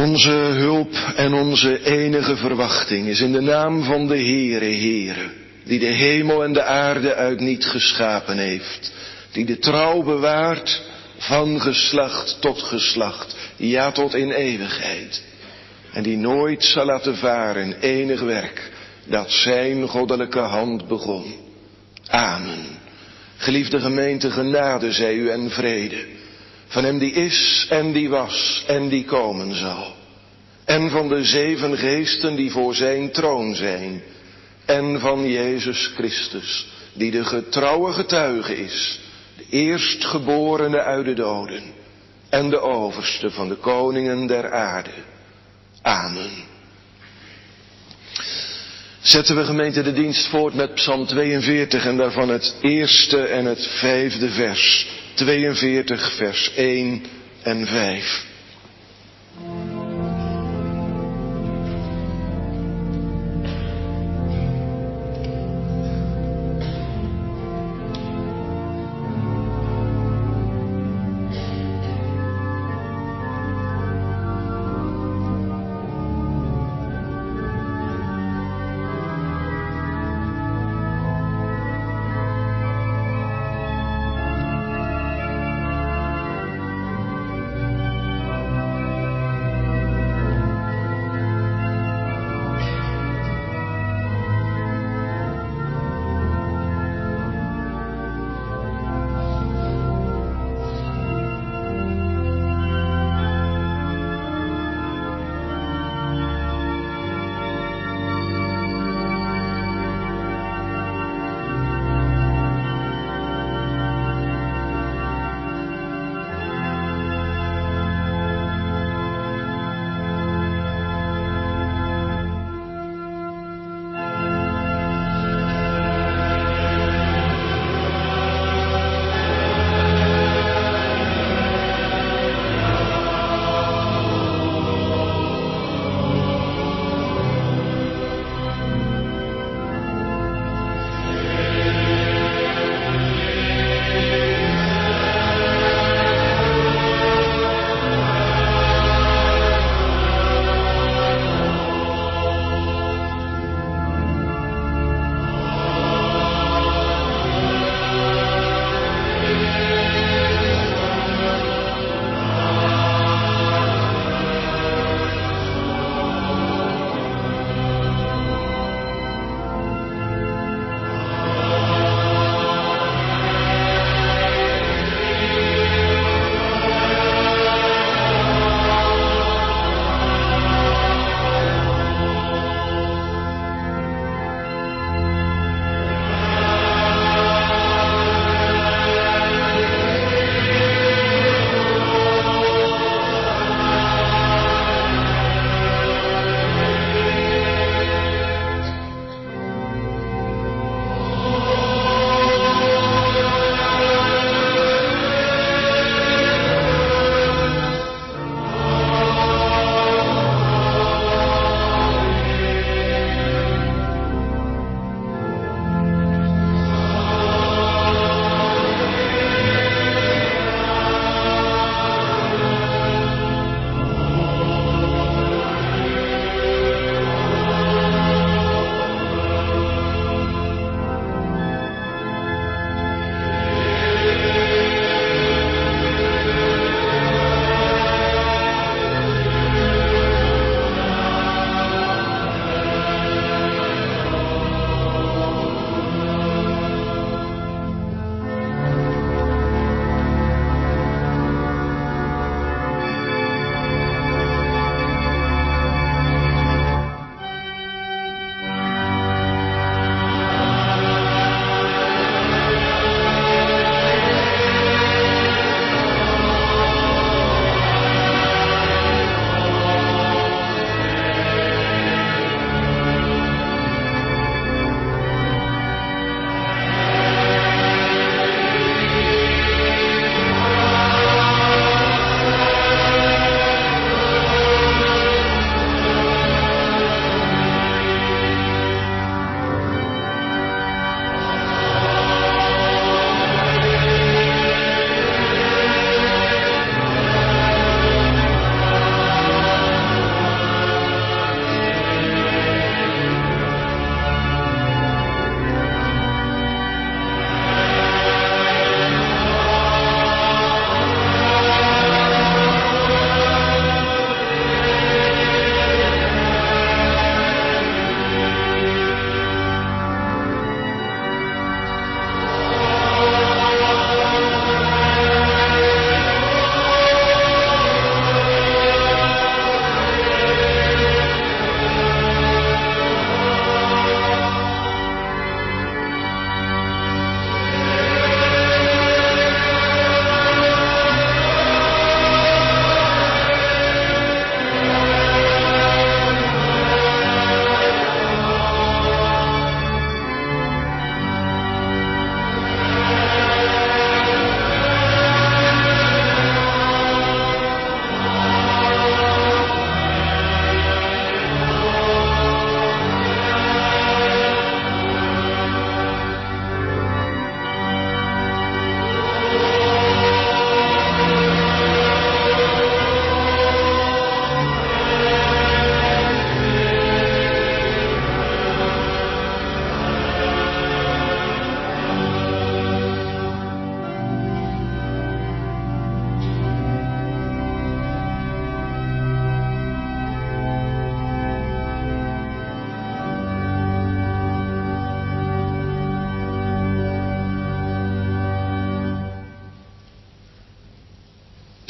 Onze hulp en onze enige verwachting is in de naam van de Heere, die de hemel en de aarde uit niet geschapen heeft, die de trouw bewaart van geslacht tot geslacht, ja tot in eeuwigheid, en die nooit zal laten varen enig werk dat zijn goddelijke hand begon. Amen. Geliefde gemeente, genade zij u en vrede, van hem die is en die was en die komen zal, en van de 7 geesten die voor zijn troon zijn, en van Jezus Christus, die de getrouwe getuige is, de eerstgeborene uit de doden, en de overste van de koningen der aarde. Amen. Zetten we gemeente de dienst voort met Psalm 42 en daarvan het eerste en het 5e vers. 42 vers 1 en 5.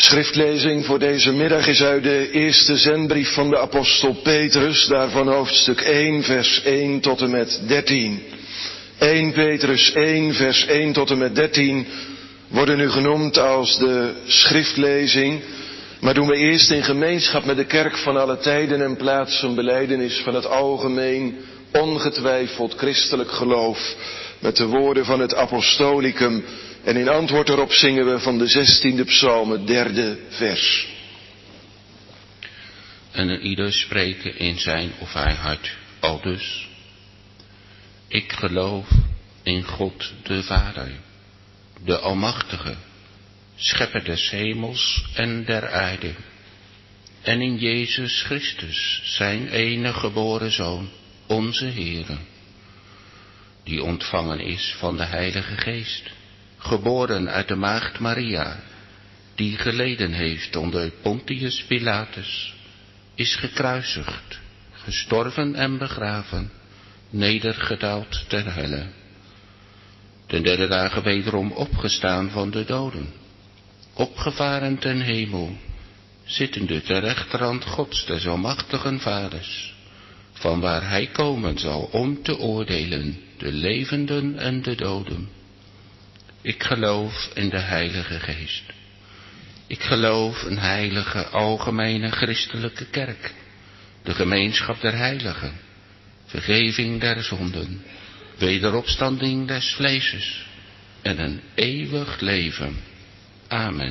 Schriftlezing voor deze middag is uit de eerste zendbrief van de apostel Petrus, daarvan hoofdstuk 1, vers 1 tot en met 13. 1 Petrus 1, vers 1 tot en met 13 worden nu genoemd als de schriftlezing, maar doen we eerst in gemeenschap met de kerk van alle tijden en plaats een belijdenis van het algemeen, ongetwijfeld christelijk geloof, met de woorden van het apostolicum. En in antwoord erop zingen we van de 16e psalm, het 3e vers. En een ieder spreken in zijn of haar hart aldus: ik geloof in God de Vader, de Almachtige, schepper des hemels en der aarde, en in Jezus Christus, zijn enige geboren Zoon, onze Heere, die ontvangen is van de Heilige Geest, geboren uit de maagd Maria, die geleden heeft onder Pontius Pilatus, is gekruisigd, gestorven en begraven, nedergedaald ter helle, ten derde dagen wederom opgestaan van de doden, opgevaren ten hemel, zittende ter rechterhand Gods des almachtigen Vaders, vanwaar hij komen zal om te oordelen de levenden en de doden. Ik geloof in de Heilige Geest. Ik geloof een heilige, algemene christelijke kerk, de gemeenschap der heiligen, vergeving der zonden, wederopstanding des vleeses en een eeuwig leven. Amen.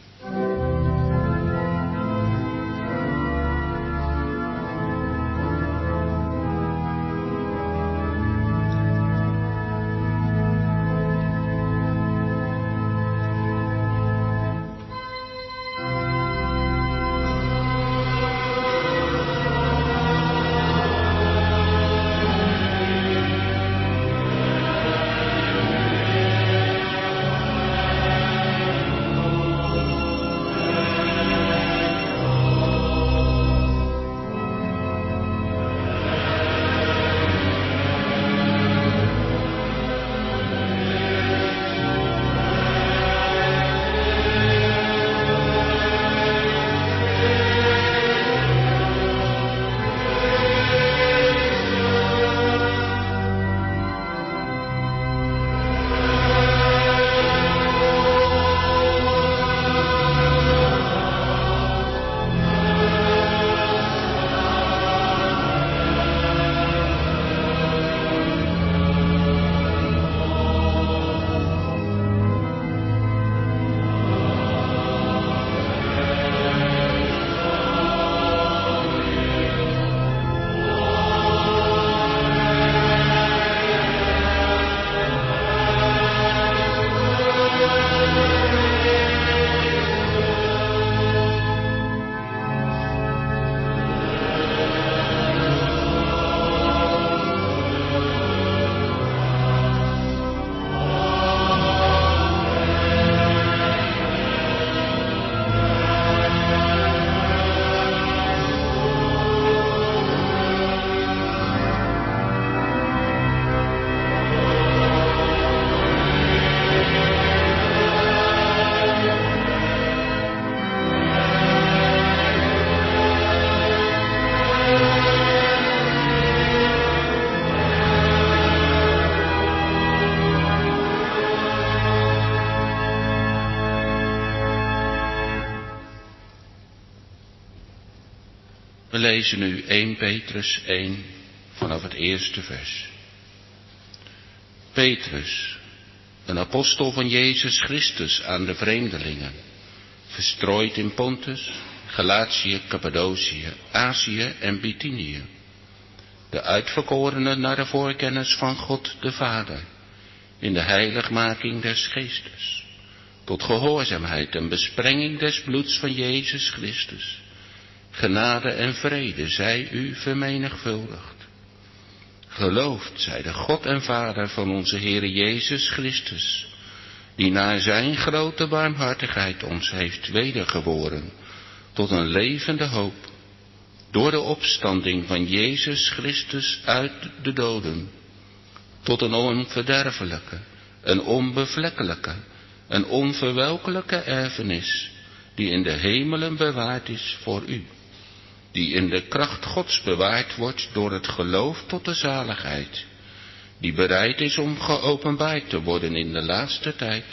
We lezen nu 1 Petrus 1 vanaf het eerste vers. Petrus, een apostel van Jezus Christus aan de vreemdelingen, verstrooid in Pontus, Galatië, Cappadocië, Azië en Bithynië, de uitverkorenen naar de voorkennis van God de Vader, in de heiligmaking des Geestes, tot gehoorzaamheid en besprenging des bloeds van Jezus Christus. Genade en vrede zij u vermenigvuldigd. Geloofd zij de God en Vader van onze Heere Jezus Christus, die naar zijn grote barmhartigheid ons heeft wedergeboren tot een levende hoop, door de opstanding van Jezus Christus uit de doden, tot een onverderfelijke, een onbevlekkelijke, een onverwelkelijke erfenis, die in de hemelen bewaard is voor u, die in de kracht Gods bewaard wordt door het geloof tot de zaligheid, die bereid is om geopenbaard te worden in de laatste tijd,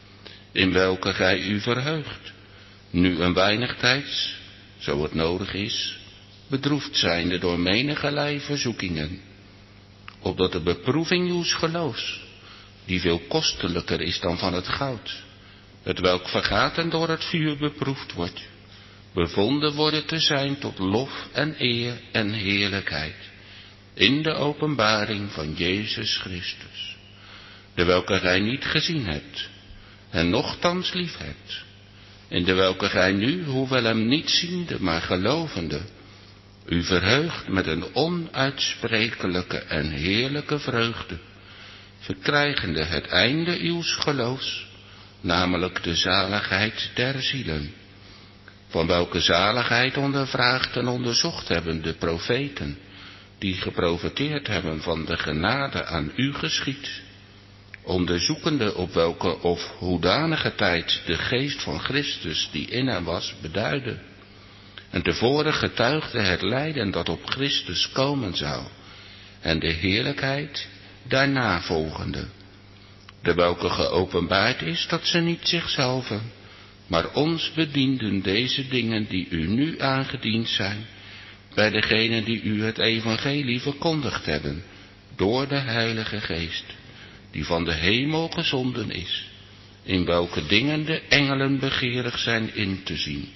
in welke gij u verheugt, nu een weinig tijds, zo het nodig is, bedroefd zijnde door menigerlei verzoekingen, opdat de beproeving uws geloofs, die veel kostelijker is dan van het goud, het welk vergaat en door het vuur beproefd wordt, bevonden worden te zijn tot lof en eer en heerlijkheid, in de openbaring van Jezus Christus, de welke gij niet gezien hebt, en nochtans lief hebt, in de welke gij nu, hoewel hem niet ziende, maar gelovende, u verheugt met een onuitsprekelijke en heerlijke vreugde, verkrijgende het einde uws geloofs, namelijk de zaligheid der zielen, van welke zaligheid ondervraagd en onderzocht hebben de profeten, die geprofeteerd hebben van de genade aan u geschied, onderzoekende op welke of hoedanige tijd de geest van Christus die in hem was beduidde, en tevoren getuigde het lijden dat op Christus komen zou, en de heerlijkheid daarna volgende, de welke geopenbaard is dat ze niet zichzelf, maar ons bedienden deze dingen die u nu aangediend zijn, bij degenen die u het evangelie verkondigd hebben, door de Heilige Geest, die van de hemel gezonden is, in welke dingen de engelen begeerig zijn in te zien.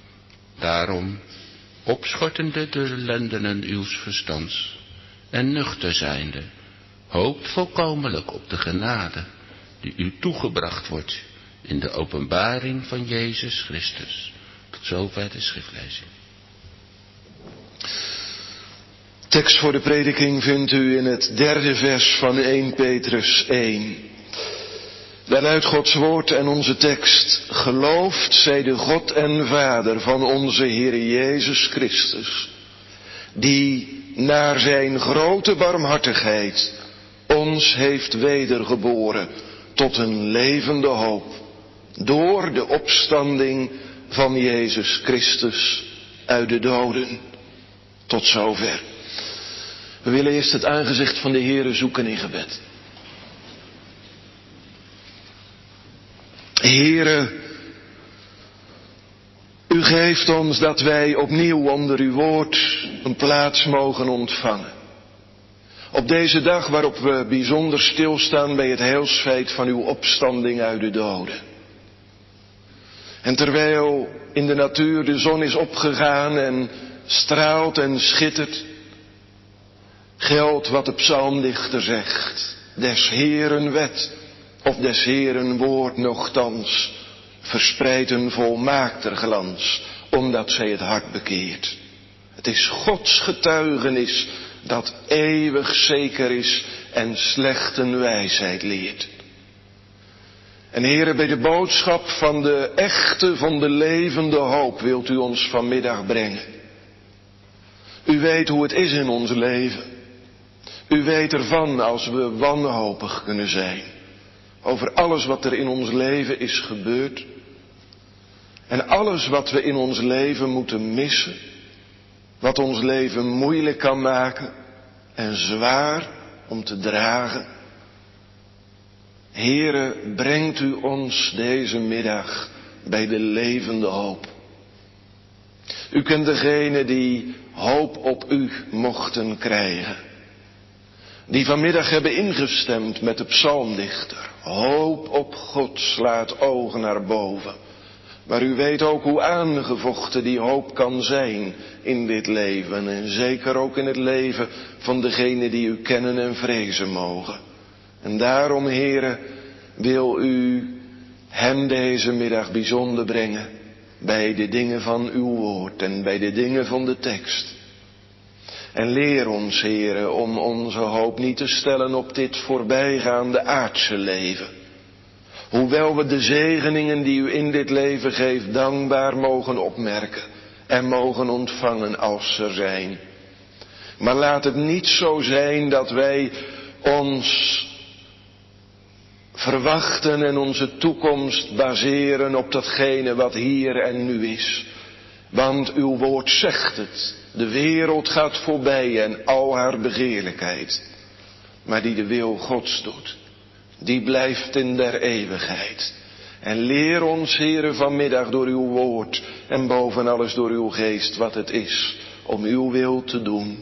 Daarom, opschortende de lendenen uws verstands, en nuchter zijnde, hoopt volkomenlijk op de genade, die u toegebracht wordt, in de openbaring van Jezus Christus. Tot zover de schriftlezing. Tekst voor de prediking vindt u in het 3e vers van 1 Petrus 1. Daaruit Gods woord en onze tekst. Geloofd zij de God en Vader van onze Heer Jezus Christus, die naar zijn grote barmhartigheid ons heeft wedergeboren tot een levende hoop, door de opstanding van Jezus Christus uit de doden. Tot zover. We willen eerst het aangezicht van de Heere zoeken in gebed. Heere, u geeft ons dat wij opnieuw onder uw woord een plaats mogen ontvangen. Op deze dag waarop we bijzonder stilstaan bij het heilsfeit van uw opstanding uit de doden. En terwijl in de natuur de zon is opgegaan en straalt en schittert, geldt wat de psalmdichter zegt: des Heeren wet of des Heeren woord nochtans verspreidt een volmaakter glans, omdat zij het hart bekeert. Het is Gods getuigenis dat eeuwig zeker is en slechten wijsheid leert. En Heere, bij de boodschap van de echte, van de levende hoop wilt u ons vanmiddag brengen. U weet hoe het is in ons leven. U weet ervan als we wanhopig kunnen zijn over alles wat er in ons leven is gebeurd. En alles wat we in ons leven moeten missen. Wat ons leven moeilijk kan maken en zwaar om te dragen. Heere, brengt u ons deze middag bij de levende hoop. U kent degenen die hoop op u mochten krijgen. Die vanmiddag hebben ingestemd met de psalmdichter. Hoop op God, slaat ogen naar boven. Maar u weet ook hoe aangevochten die hoop kan zijn in dit leven. En zeker ook in het leven van degenen die u kennen en vrezen mogen. En daarom, Heere, wil u hem deze middag bijzonder brengen bij de dingen van uw woord en bij de dingen van de tekst. En leer ons, Heere, om onze hoop niet te stellen op dit voorbijgaande aardse leven. Hoewel we de zegeningen die u in dit leven geeft dankbaar mogen opmerken en mogen ontvangen als ze er zijn. Maar laat het niet zo zijn dat wij ons verwachten en onze toekomst baseren op datgene wat hier en nu is. Want uw woord zegt het. De wereld gaat voorbij en al haar begeerlijkheid. Maar die de wil Gods doet, die blijft in der eeuwigheid. En leer ons, Heere, vanmiddag door uw woord en boven alles door uw geest wat het is om uw wil te doen.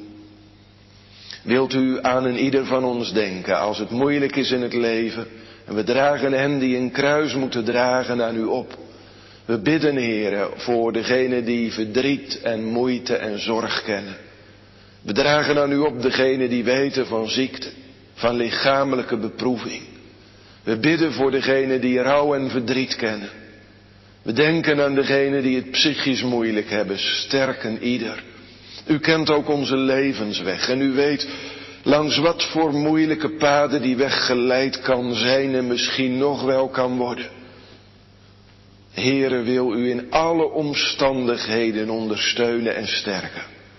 Wilt u aan een ieder van ons denken als het moeilijk is in het leven en we dragen hen die een kruis moeten dragen aan u op. We bidden, Heere, voor degenen die verdriet en moeite en zorg kennen. We dragen aan u op degenen die weten van ziekte, van lichamelijke beproeving. We bidden voor degenen die rouw en verdriet kennen. We denken aan degenen die het psychisch moeilijk hebben. Sterken ieder. U kent ook onze levensweg en u weet langs wat voor moeilijke paden die weg geleid kan zijn en misschien nog wel kan worden. Heere, wil u in alle omstandigheden ondersteunen en sterken.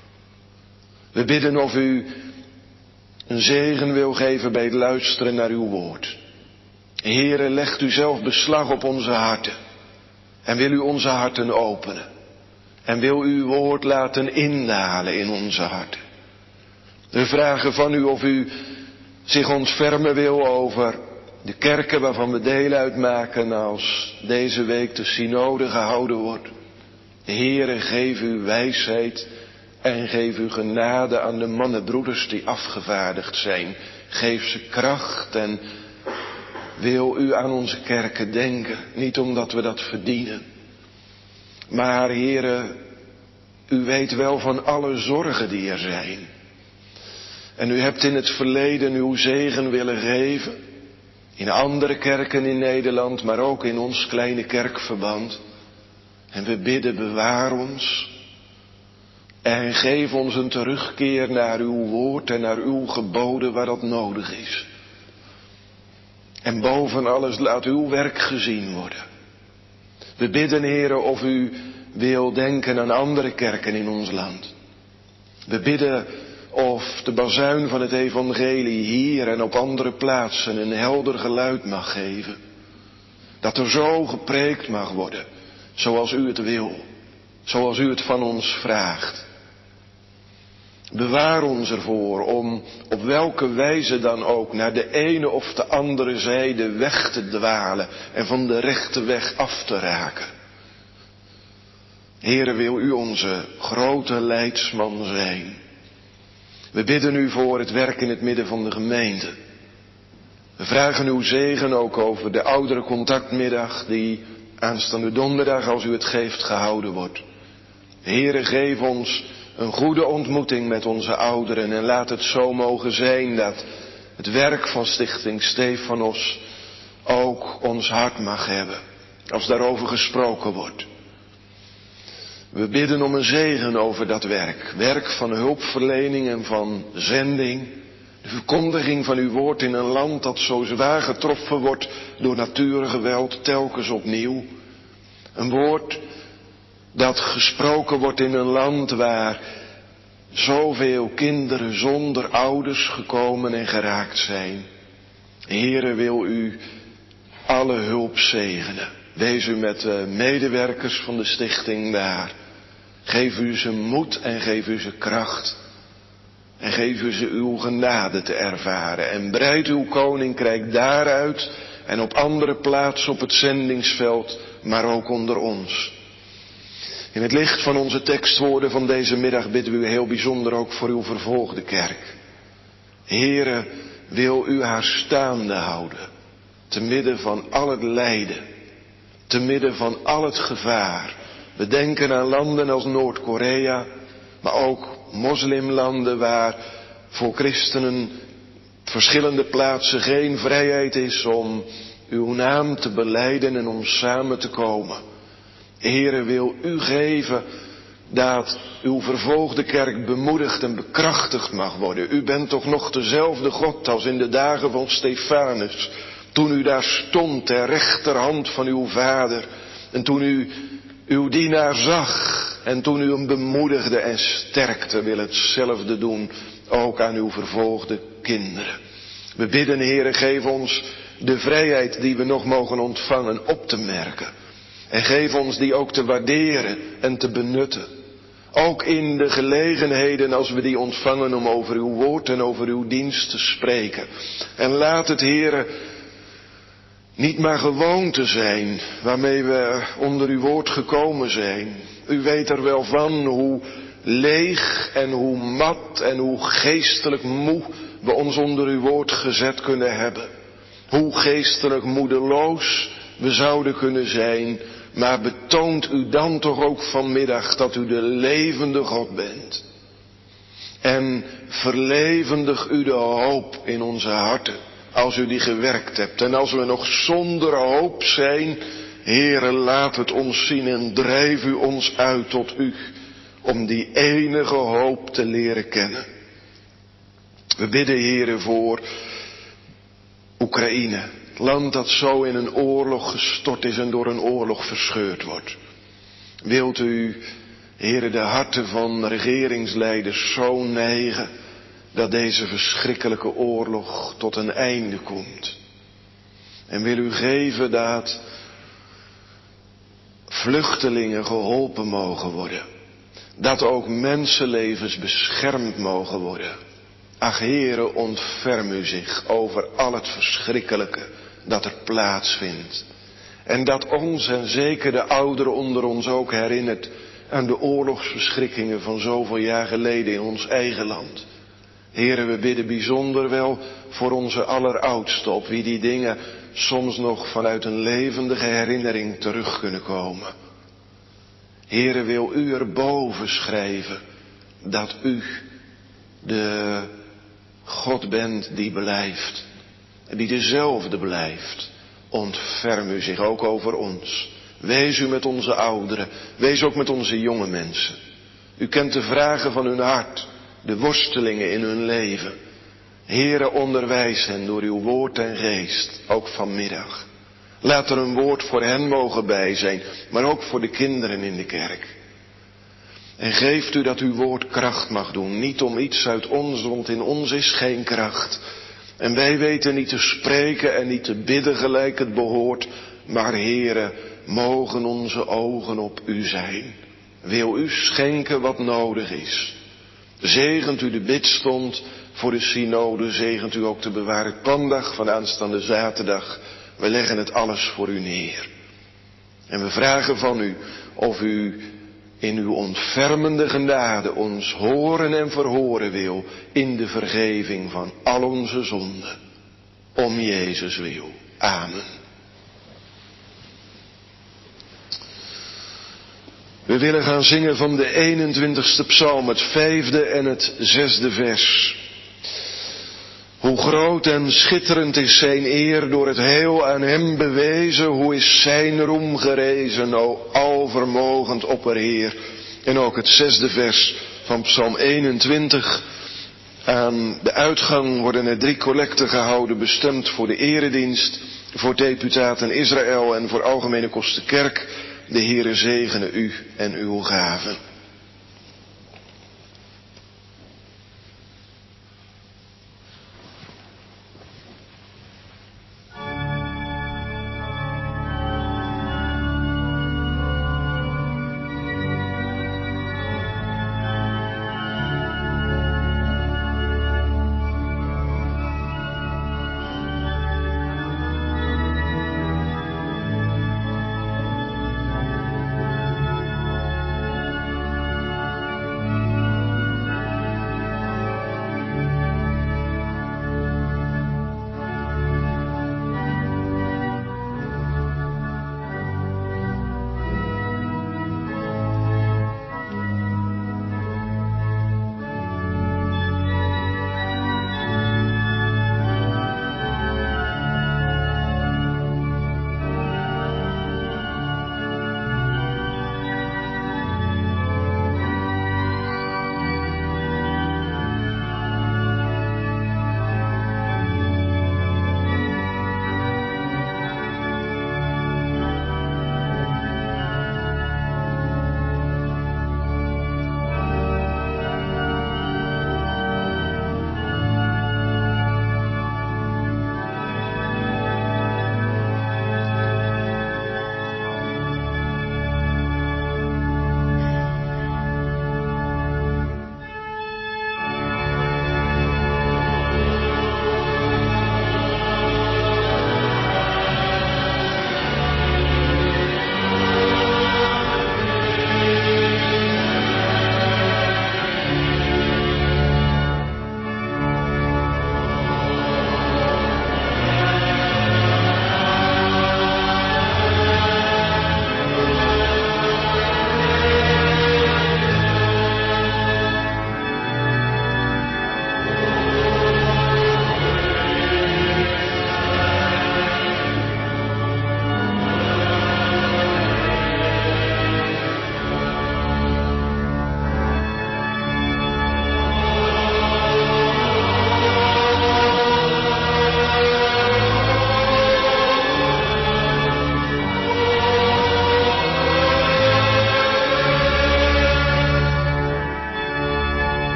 We bidden of u een zegen wil geven bij het luisteren naar uw woord. Heere, legt u zelf beslag op onze harten. En wil u onze harten openen. En wil u uw woord laten indalen in onze harten. We vragen van u of u zich ontfermen wil over de kerken waarvan we deel uitmaken als deze week de synode gehouden wordt. Heere, geef u wijsheid en geef u genade aan de mannenbroeders die afgevaardigd zijn. Geef ze kracht en wil u aan onze kerken denken. Niet omdat we dat verdienen. Maar Heere, u weet wel van alle zorgen die er zijn. En u hebt in het verleden uw zegen willen geven. In andere kerken in Nederland, maar ook in ons kleine kerkverband. En we bidden, bewaar ons. En geef ons een terugkeer naar uw woord en naar uw geboden waar dat nodig is. En boven alles laat uw werk gezien worden. We bidden, Heere, of u wil denken aan andere kerken in ons land. We bidden of de bazuin van het evangelie hier en op andere plaatsen een helder geluid mag geven. Dat er zo gepreekt mag worden, zoals u het wil, zoals u het van ons vraagt. Bewaar ons ervoor om op welke wijze dan ook naar de ene of de andere zijde weg te dwalen en van de rechte weg af te raken. Heere, wil u onze grote leidsman zijn. We bidden u voor het werk in het midden van de gemeente. We vragen uw zegen ook over de oudere contactmiddag die aanstaande donderdag, als u het geeft, gehouden wordt. Heere, geef ons een goede ontmoeting met onze ouderen en laat het zo mogen zijn dat het werk van Stichting Stefanos ook ons hart mag hebben, als daarover gesproken wordt. We bidden om een zegen over dat werk. Werk van hulpverlening en van zending. De verkondiging van uw woord in een land dat zo zwaar getroffen wordt door natuurgeweld telkens opnieuw. Een woord dat gesproken wordt in een land waar zoveel kinderen zonder ouders gekomen en geraakt zijn. Heere, wil u alle hulp zegenen. Wees u met de medewerkers van de stichting daar. Geef u ze moed en geef u ze kracht. En geef u ze uw genade te ervaren. En breid uw koninkrijk daaruit en op andere plaatsen op het zendingsveld, maar ook onder ons. In het licht van onze tekstwoorden van deze middag bidden we u heel bijzonder ook voor uw vervolgde kerk. Heere, wil u haar staande houden, te midden van al het lijden, te midden van al het gevaar. We denken aan landen als Noord-Korea, maar ook moslimlanden waar voor christenen op verschillende plaatsen geen vrijheid is om uw naam te belijden en om samen te komen. Heere, wil u geven dat uw vervolgde kerk bemoedigd en bekrachtigd mag worden. U bent toch nog dezelfde God als in de dagen van Stefanus, toen u daar stond ter rechterhand van uw vader en toen u uw dienaar zag en toen u hem bemoedigde en sterkte, wil hetzelfde doen ook aan uw vervolgde kinderen. We bidden, Heere, geef ons de vrijheid die we nog mogen ontvangen op te merken. En geef ons die ook te waarderen en te benutten. Ook in de gelegenheden als we die ontvangen om over uw woord en over uw dienst te spreken. En laat het, Heere, niet maar gewoonte zijn waarmee we onder uw woord gekomen zijn. U weet er wel van hoe leeg en hoe mat en hoe geestelijk moe we ons onder uw woord gezet kunnen hebben. Hoe geestelijk moedeloos we zouden kunnen zijn. Maar betoont u dan toch ook vanmiddag dat u de levende God bent. En verlevendig u de hoop in onze harten. Als u die gewerkt hebt. En als we nog zonder hoop zijn. Heere, laat het ons zien en drijf u ons uit tot u. Om die enige hoop te leren kennen. We bidden, Heere, voor Oekraïne. Het land dat zo in een oorlog gestort is en door een oorlog verscheurd wordt. Wilt u, Heere, de harten van regeringsleiders zo neigen dat deze verschrikkelijke oorlog tot een einde komt. En wil u geven dat vluchtelingen geholpen mogen worden. Dat ook mensenlevens beschermd mogen worden. Ach, Heere, ontferm u zich over al het verschrikkelijke dat er plaatsvindt. En dat ons en zeker de ouderen onder ons ook herinnert aan de oorlogsverschrikkingen van zoveel jaar geleden in ons eigen land. Heere, we bidden bijzonder wel voor onze alleroudsten, op wie die dingen soms nog vanuit een levendige herinnering terug kunnen komen. Heere, wil u erboven schrijven dat u de God bent die blijft. Die dezelfde blijft. Ontferm u zich ook over ons. Wees u met onze ouderen. Wees ook met onze jonge mensen. U kent de vragen van hun hart. De worstelingen in hun leven. Heere, onderwijs hen door uw woord en geest. Ook vanmiddag. Laat er een woord voor hen mogen bij zijn. Maar ook voor de kinderen in de kerk. En geeft u dat uw woord kracht mag doen. Niet om iets uit ons, want in ons is geen kracht. En wij weten niet te spreken en niet te bidden gelijk het behoort. Maar Heere, mogen onze ogen op u zijn. Wil u schenken wat nodig is. Zegent u de bidstond voor de synode. Zegent u ook de bewaard pandag van aanstaande zaterdag. We leggen het alles voor u neer. En we vragen van u of u in uw ontfermende genade ons horen en verhoren wil in de vergeving van al onze zonden. Om Jezus wil. Amen. We willen gaan zingen van de 21ste psalm, het 5e en het 6e vers. Hoe groot en schitterend is zijn eer door het heel aan hem bewezen. Hoe is zijn roem gerezen, o alvermogend opperheer. En ook het 6e vers van psalm 21. Aan de uitgang worden er 3 collecten gehouden, bestemd voor de eredienst, voor deputaten Israël en voor Algemene Kostenkerk. De Heere zegene u en uw gaven.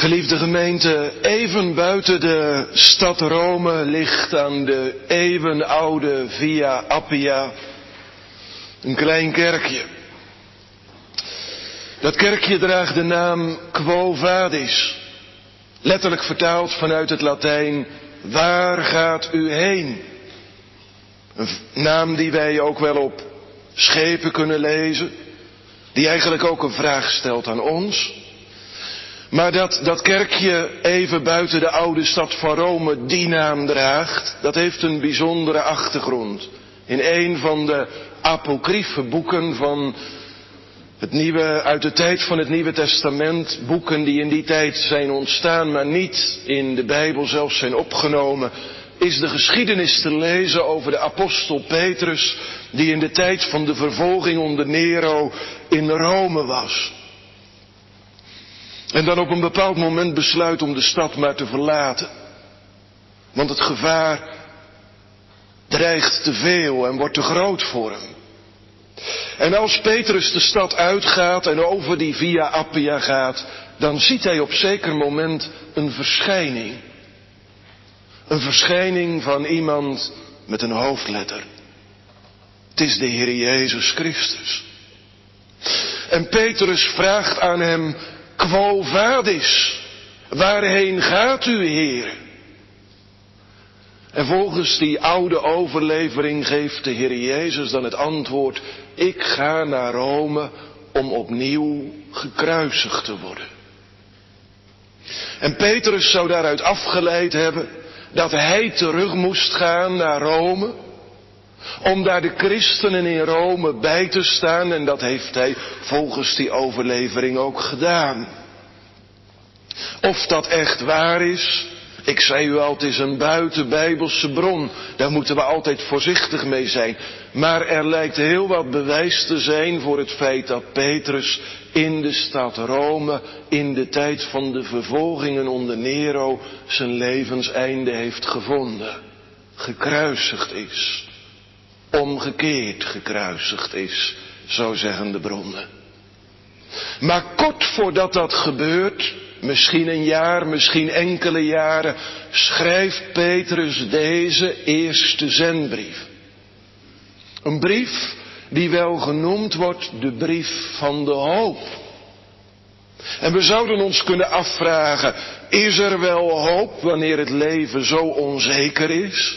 Geliefde gemeente, even buiten de stad Rome ligt aan de eeuwenoude Via Appia een klein kerkje. Dat kerkje draagt de naam Quo Vadis. Letterlijk vertaald vanuit het Latijn, waar gaat u heen? Een naam die wij ook wel op schepen kunnen lezen, die eigenlijk ook een vraag stelt aan ons. Maar dat kerkje even buiten de oude stad van Rome die naam draagt, dat heeft een bijzondere achtergrond. In een van de apocryfe boeken van uit de tijd van het Nieuwe Testament, boeken die in die tijd zijn ontstaan, maar niet in de Bijbel zelfs zijn opgenomen, is de geschiedenis te lezen over de apostel Petrus, die in de tijd van de vervolging onder Nero in Rome was. En dan op een bepaald moment besluit om de stad maar te verlaten. Want het gevaar dreigt te veel en wordt te groot voor hem. En als Petrus de stad uitgaat en over die Via Appia gaat, dan ziet hij op zeker moment een verschijning. Een verschijning van iemand met een hoofdletter. Het is de Heer Jezus Christus. En Petrus vraagt aan hem, Quo Vadis, waarheen gaat u, Heer? En volgens die oude overlevering geeft de Heer Jezus dan het antwoord, ik ga naar Rome om opnieuw gekruisigd te worden. En Petrus zou daaruit afgeleid hebben dat hij terug moest gaan naar Rome, om daar de christenen in Rome bij te staan, en dat heeft hij volgens die overlevering ook gedaan. Of dat echt waar is, ik zei u al, het is een buitenbijbelse bron, daar moeten we altijd voorzichtig mee zijn. Maar er lijkt heel wat bewijs te zijn voor het feit dat Petrus in de stad Rome, in de tijd van de vervolgingen onder Nero, zijn levenseinde heeft gevonden. Gekruisigd is. Omgekeerd gekruisigd is, zo zeggen de bronnen. Maar kort voordat dat gebeurt, misschien een jaar, misschien enkele jaren, schrijft Petrus deze eerste zendbrief. Een brief die wel genoemd wordt de brief van de hoop. En we zouden ons kunnen afvragen, is er wel hoop wanneer het leven zo onzeker is?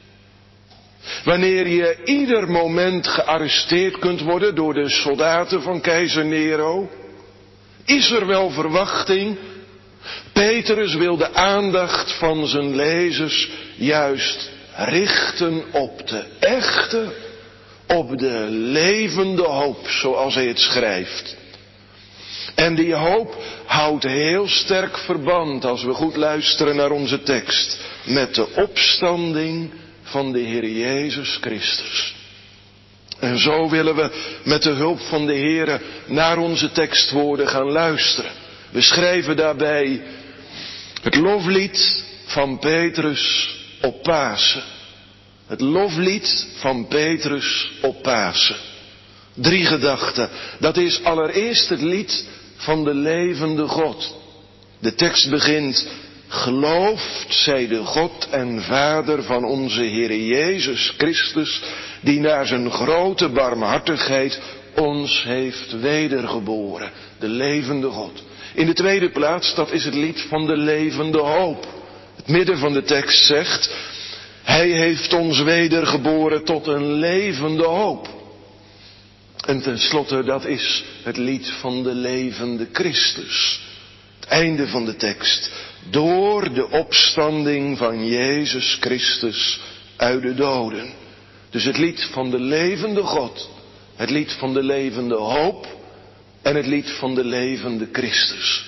Wanneer je ieder moment gearresteerd kunt worden door de soldaten van keizer Nero? Is er wel verwachting? Petrus wil de aandacht van zijn lezers juist richten op de echte, op de levende hoop, zoals hij het schrijft. En die hoop houdt heel sterk verband, als we goed luisteren naar onze tekst, met de opstanding van de Heer Jezus Christus. En zo willen we met de hulp van de Heere naar onze tekstwoorden gaan luisteren. We schrijven daarbij het loflied van Petrus op Pasen. Het loflied van Petrus op Pasen. 3 gedachten. Dat is allereerst het lied van de levende God. De tekst begint, geloofd zij de God en Vader van onze Heere Jezus Christus, die naar zijn grote barmhartigheid ons heeft wedergeboren. De levende God. In de tweede plaats, dat is het lied van de levende hoop. Het midden van de tekst zegt, hij heeft ons wedergeboren tot een levende hoop. En tenslotte, dat is het lied van de levende Christus. Het einde van de tekst. Door de opstanding van Jezus Christus uit de doden. Dus het lied van de levende God. Het lied van de levende hoop. En het lied van de levende Christus.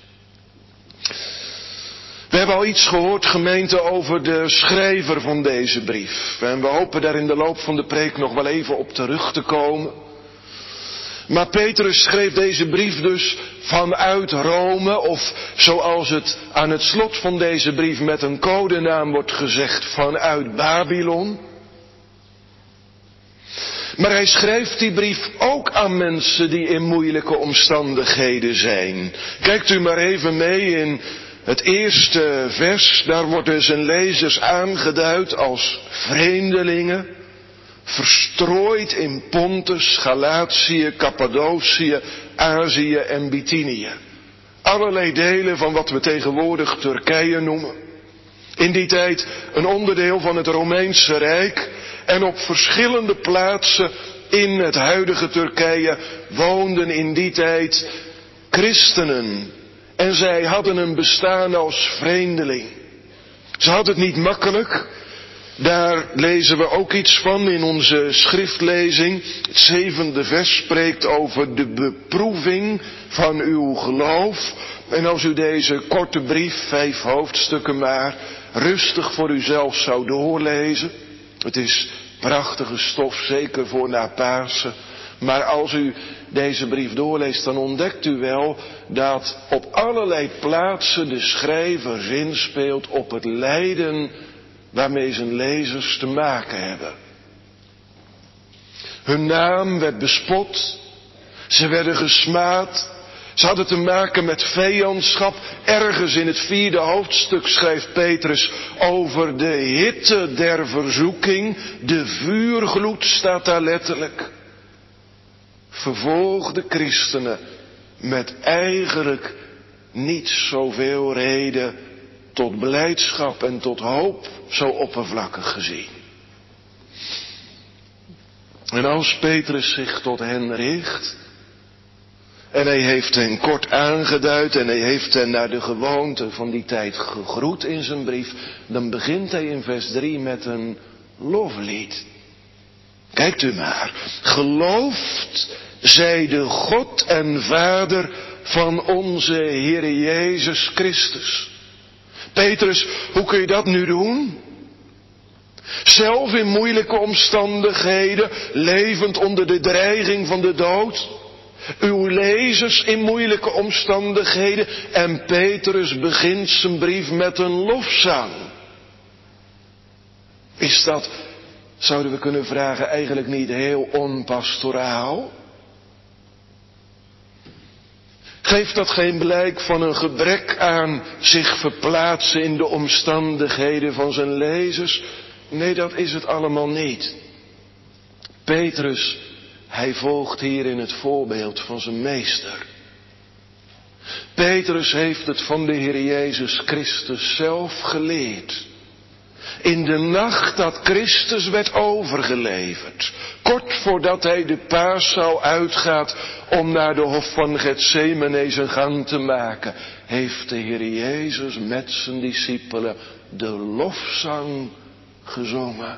We hebben al iets gehoord, gemeente, over de schrijver van deze brief. En we hopen daar in de loop van de preek nog wel even op terug te komen. Maar Petrus schreef deze brief dus vanuit Rome, of zoals het aan het slot van deze brief met een codenaam wordt gezegd, vanuit Babylon. Maar hij schrijft die brief ook aan mensen die in moeilijke omstandigheden zijn. Kijkt u maar even mee in het eerste vers. Daar worden zijn lezers aangeduid als vreemdelingen. Verstrooid in Pontus, Galatië, Cappadocië, Azië en Bithynië. Allerlei delen van wat we tegenwoordig Turkije noemen. In die tijd een onderdeel van het Romeinse Rijk. En op verschillende plaatsen in het huidige Turkije woonden in die tijd christenen. En zij hadden een bestaan als vreemdeling. Ze hadden het niet makkelijk. Daar lezen we ook iets van in onze schriftlezing. Het 7e vers spreekt over de beproeving van uw geloof. En als u deze korte brief, 5 hoofdstukken maar, rustig voor uzelf zou doorlezen. Het is prachtige stof, zeker voor na Pasen. Maar als u deze brief doorleest, dan ontdekt u wel dat op allerlei plaatsen de schrijver zinspeelt op het lijden waarmee zijn lezers te maken hebben. Hun naam werd bespot, ze werden gesmaad, ze hadden te maken met vijandschap. Ergens in het 4e hoofdstuk schrijft Petrus over de hitte der verzoeking. De vuurgloed staat daar letterlijk. Vervolgde christenen met eigenlijk niet zoveel reden tot blijdschap en tot hoop, zo oppervlakkig gezien. En als Petrus zich tot hen richt, en hij heeft hen kort aangeduid en hij heeft hen naar de gewoonte van die tijd gegroet in zijn brief, dan begint hij in vers 3 met een loflied. Kijkt u maar. Geloofd zij de God en Vader van onze Heer Jezus Christus. Petrus, hoe kun je dat nu doen? Zelf in moeilijke omstandigheden, levend onder de dreiging van de dood. Uw lezers in moeilijke omstandigheden. En Petrus begint zijn brief met een lofzang. Is dat, zouden we kunnen vragen, eigenlijk niet heel onpastoraal? Geeft dat geen blijk van een gebrek aan zich verplaatsen in de omstandigheden van zijn lezers? Nee, dat is het allemaal niet. Petrus, hij volgt hier in het voorbeeld van zijn meester. Petrus heeft het van de Heer Jezus Christus zelf geleerd. In de nacht dat Christus werd overgeleverd, kort voordat hij de paaszaal uitgaat om naar de hof van Getsemane zijn gang te maken, heeft de Heer Jezus met zijn discipelen de lofzang gezongen.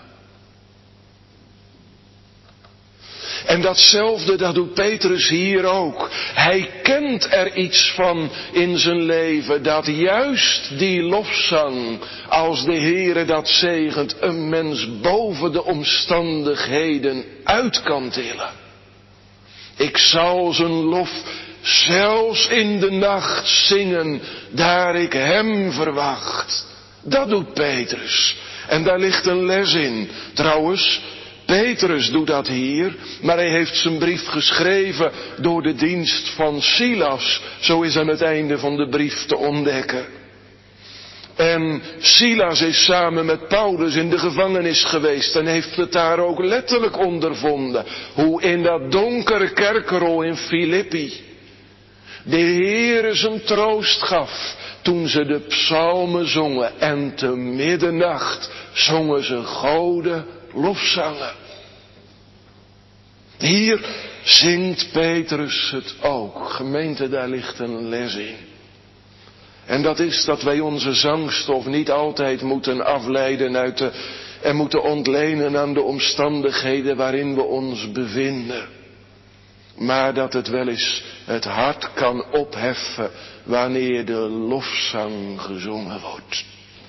En datzelfde, dat doet Petrus hier ook. Hij kent er iets van in zijn leven, dat juist die lofzang, als de Heere dat zegent, een mens boven de omstandigheden uit kan tillen. Ik zal zijn lof zelfs in de nacht zingen, daar ik hem verwacht. Dat doet Petrus. En daar ligt een les in. Trouwens, Petrus doet dat hier, maar hij heeft zijn brief geschreven door de dienst van Silas. Zo is aan het einde van de brief te ontdekken. En Silas is samen met Paulus in de gevangenis geweest en heeft het daar ook letterlijk ondervonden. Hoe in dat donkere kerkerhol in Filippi de Heere zijn troost gaf toen ze de psalmen zongen. En te middernacht zongen ze goden lofzangen. Hier zingt Petrus het ook. Gemeente, daar ligt een les in. En dat is dat wij onze zangstof niet altijd moeten afleiden en moeten ontlenen aan de omstandigheden waarin we ons bevinden. Maar dat het wel eens het hart kan opheffen wanneer de lofzang gezongen wordt.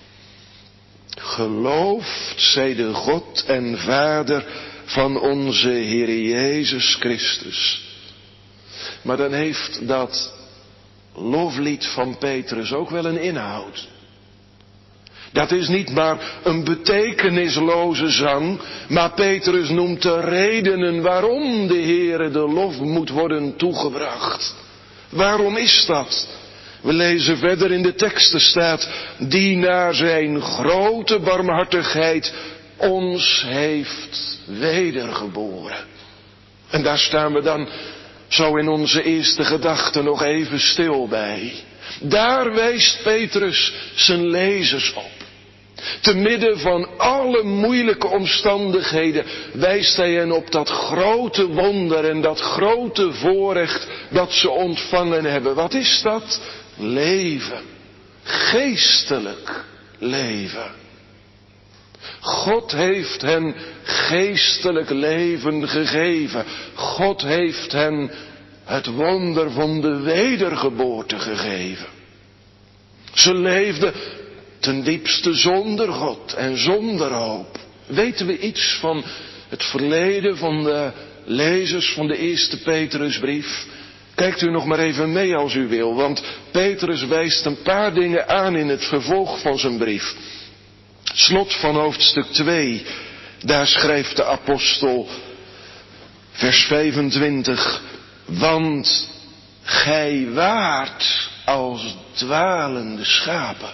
Geloofd zij de God en Vader van onze Heer Jezus Christus. Maar dan heeft dat loflied van Petrus ook wel een inhoud. Dat is niet maar een betekenisloze zang, maar Petrus noemt de redenen waarom de Heere de lof moet worden toegebracht. Waarom is dat? We lezen verder in de teksten staat, die naar zijn grote barmhartigheid ons heeft wedergeboren. En daar staan we dan zo in onze eerste gedachte nog even stil bij. Daar wijst Petrus zijn lezers op. Te midden van alle moeilijke omstandigheden wijst hij hen op dat grote wonder en dat grote voorrecht dat ze ontvangen hebben. Wat is dat? Leven. Geestelijk leven. God heeft hen geestelijk leven gegeven. God heeft hen het wonder van de wedergeboorte gegeven. Ze leefden ten diepste zonder God en zonder hoop. Weten we iets van het verleden van de lezers van de eerste Petrusbrief? Kijkt u nog maar even mee als u wil, want Petrus wijst een paar dingen aan in het vervolg van zijn brief. Slot van hoofdstuk 2, daar schrijft de apostel, vers 25, want gij waart als dwalende schapen.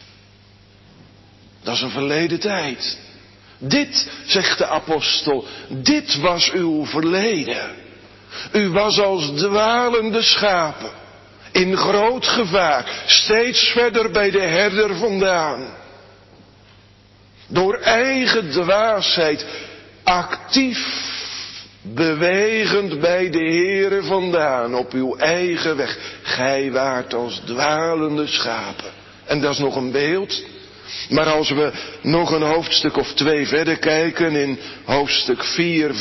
Dat is een verleden tijd. Dit, zegt de apostel, dit was uw verleden. U was als dwalende schapen, in groot gevaar, steeds verder bij de herder vandaan. Door eigen dwaasheid, actief bewegend bij de Heere vandaan, op uw eigen weg. Gij waart als dwalende schapen. En dat is nog een beeld. Maar als we nog een hoofdstuk of 2 verder kijken, in hoofdstuk 4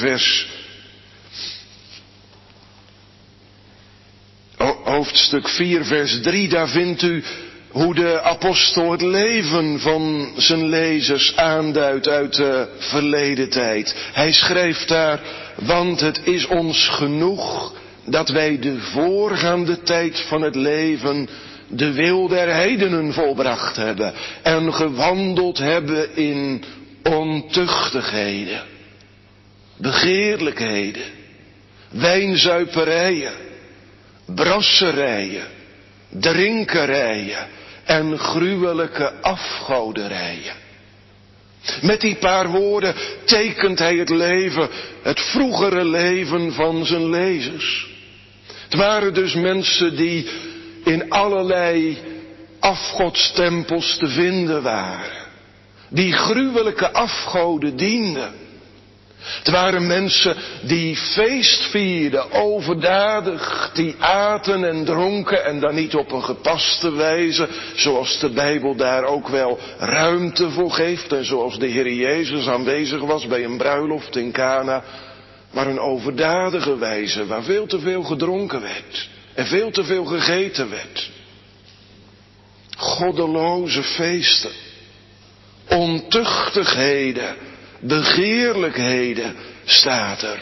vers 3, daar vindt u hoe de apostel het leven van zijn lezers aanduidt uit de verleden tijd. Hij schrijft daar, want het is ons genoeg dat wij de voorgaande tijd van het leven de wil der heidenen volbracht hebben en gewandeld hebben in ontuchtigheden, begeerlijkheden, wijnzuiperijen, brasserijen, drinkerijen en gruwelijke afgoderijen. Met die paar woorden tekent hij het leven, het vroegere leven van zijn lezers. Het waren dus mensen die in allerlei afgodstempels te vinden waren. Die gruwelijke afgoden dienden. Het waren mensen die feest vierden, overdadig, die aten en dronken en dan niet op een gepaste wijze, zoals de Bijbel daar ook wel ruimte voor geeft en zoals de Heer Jezus aanwezig was bij een bruiloft in Cana, maar een overdadige wijze waar veel te veel gedronken werd en veel te veel gegeten werd. Goddeloze feesten, ontuchtigheden, begeerlijkheden staat er.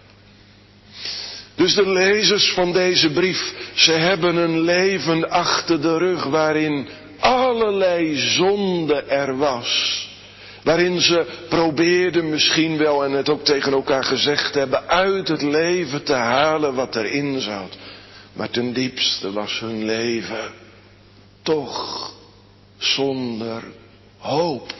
Dus de lezers van deze brief, ze hebben een leven achter de rug waarin allerlei zonde er was. Waarin ze probeerden misschien wel, en het ook tegen elkaar gezegd hebben, uit het leven te halen wat erin zat. Maar ten diepste was hun leven toch zonder hoop.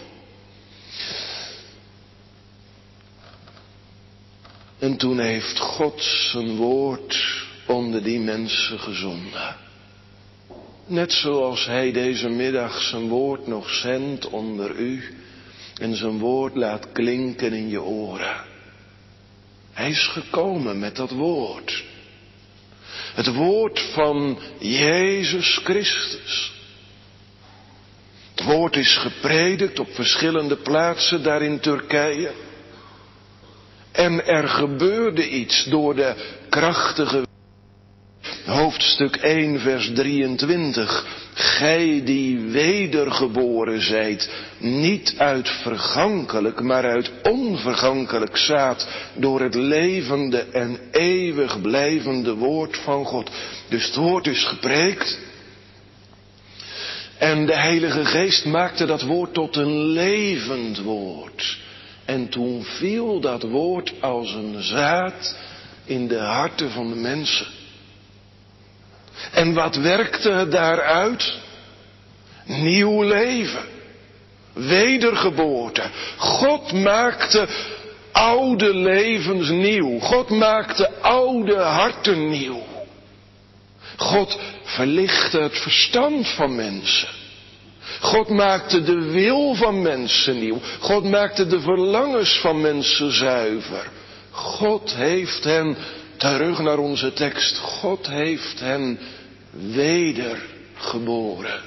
En toen heeft God zijn woord onder die mensen gezonden. Net zoals hij deze middag zijn woord nog zendt onder u en zijn woord laat klinken in je oren. Hij is gekomen met dat woord. Het woord van Jezus Christus. Het woord is gepredikt op verschillende plaatsen daar in Turkije. En er gebeurde iets door de krachtige. Hoofdstuk 1 vers 23. Gij die wedergeboren zijt, niet uit vergankelijk, maar uit onvergankelijk zaad, door het levende en eeuwig blijvende woord van God. Dus het woord is gepreekt. En de Heilige Geest maakte dat woord tot een levend woord. En toen viel dat woord als een zaad in de harten van de mensen. En wat werkte het daaruit? Nieuw leven. Wedergeboorte. God maakte oude levens nieuw. God maakte oude harten nieuw. God verlichtte het verstand van mensen. God maakte de wil van mensen nieuw. God maakte de verlangens van mensen zuiver. God heeft hen, terug naar onze tekst, God heeft hen wedergeboren.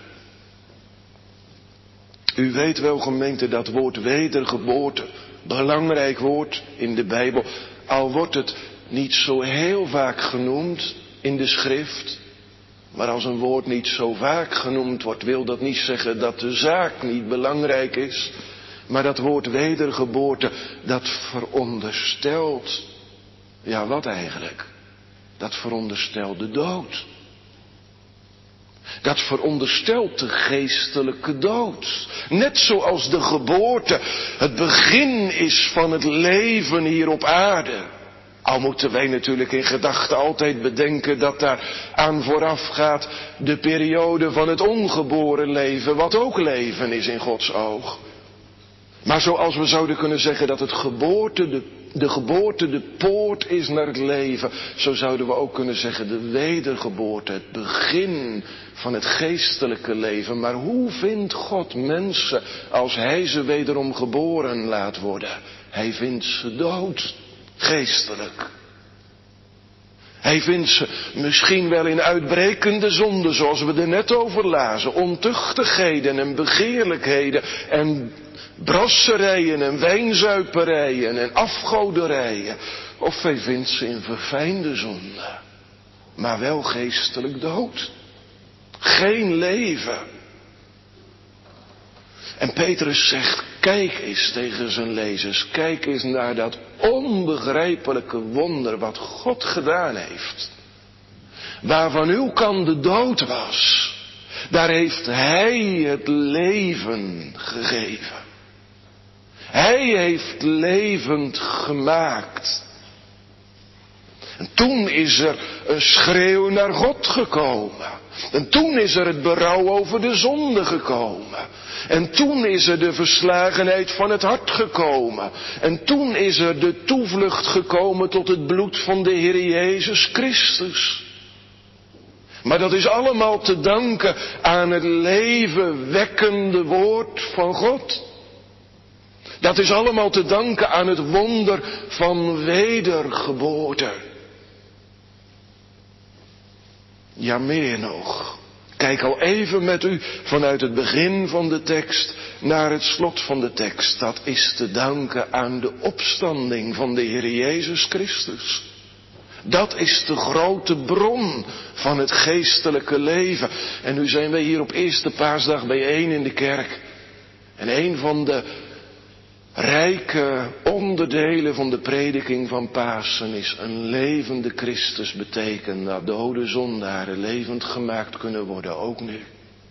U weet wel, gemeente, dat woord wedergeboorte, belangrijk woord in de Bijbel. Al wordt het niet zo heel vaak genoemd in de schrift. Maar als een woord niet zo vaak genoemd wordt, wil dat niet zeggen dat de zaak niet belangrijk is. Maar dat woord wedergeboorte, dat veronderstelt, ja wat eigenlijk? Dat veronderstelt de dood. Dat veronderstelt de geestelijke dood. Net zoals de geboorte het begin is van het leven hier op aarde. Al moeten wij natuurlijk in gedachten altijd bedenken dat daar aan vooraf gaat de periode van het ongeboren leven, wat ook leven is in Gods oog. Maar zoals we zouden kunnen zeggen dat de geboorte de poort is naar het leven, zo zouden we ook kunnen zeggen de wedergeboorte, het begin van het geestelijke leven. Maar hoe vindt God mensen als Hij ze wederom geboren laat worden? Hij vindt ze dood. Geestelijk. Hij vindt ze misschien wel in uitbrekende zonden, zoals we er net over lazen. Ontuchtigheden en begeerlijkheden en brasserijen en wijnzuiperijen en afgoderijen. Of hij vindt ze in verfijnde zonden, maar wel geestelijk dood. Geen leven. En Petrus zegt, kijk eens tegen zijn lezers, kijk eens naar dat onbegrijpelijke wonder wat God gedaan heeft. Waarvan uw kant de dood was, daar heeft Hij het leven gegeven. Hij heeft levend gemaakt. En toen is er een schreeuw naar God gekomen. En toen is er het berouw over de zonde gekomen. En toen is er de verslagenheid van het hart gekomen. En toen is er de toevlucht gekomen tot het bloed van de Heer Jezus Christus. Maar dat is allemaal te danken aan het levenwekkende woord van God. Dat is allemaal te danken aan het wonder van wedergeboorte. Ja, meer nog. Kijk al even met u vanuit het begin van de tekst naar het slot van de tekst. Dat is te danken aan de opstanding van de Heer Jezus Christus. Dat is de grote bron van het geestelijke leven. En nu zijn wij hier op eerste paasdag bijeen in de kerk. En een van de rijke onderdelen van de prediking van Pasen is een levende Christus betekent dat dode zondaren levend gemaakt kunnen worden, ook nu.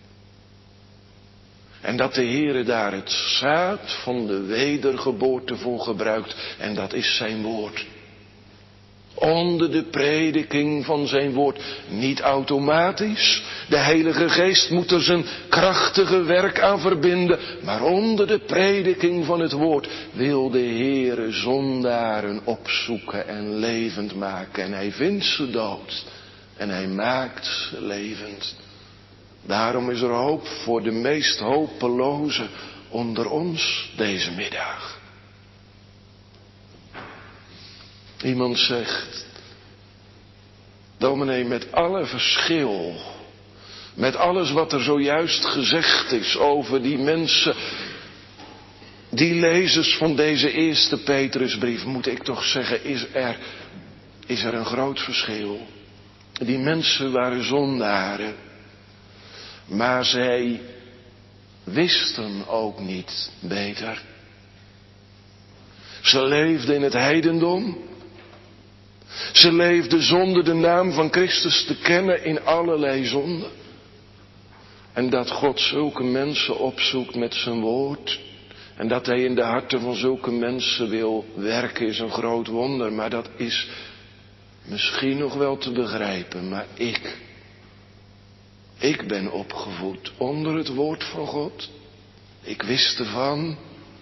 En dat de Heere daar het zaad van de wedergeboorte voor gebruikt en dat is zijn woord. Onder de prediking van zijn woord, niet automatisch. De Heilige Geest moet er zijn krachtige werk aan verbinden. Maar onder de prediking van het woord wil de Heere zondaren opzoeken en levend maken. En hij vindt ze dood. En hij maakt ze levend. Daarom is er hoop voor de meest hopelozen onder ons deze middag. Iemand zegt, dominee, met alle verschil, met alles wat er zojuist gezegd is over die mensen, die lezers van deze eerste Petrusbrief, moet ik toch zeggen, is er een groot verschil. Die mensen waren zondaren, maar zij wisten ook niet beter. Ze leefden in het heidendom. Ze leefden zonder de naam van Christus te kennen in allerlei zonden. En dat God zulke mensen opzoekt met zijn woord. En dat hij in de harten van zulke mensen wil werken is een groot wonder. Maar dat is misschien nog wel te begrijpen. Maar ik ben opgevoed onder het woord van God. Ik wist ervan.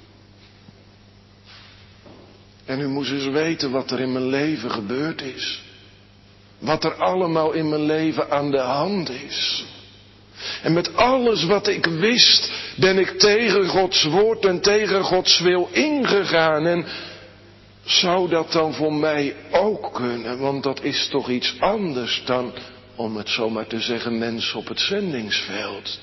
En u moest eens weten wat er in mijn leven gebeurd is. Wat er allemaal in mijn leven aan de hand is. En met alles wat ik wist, ben ik tegen Gods woord en tegen Gods wil ingegaan. En zou dat dan voor mij ook kunnen? Want dat is toch iets anders dan, om het zo maar te zeggen, mensen op het zendingsveld.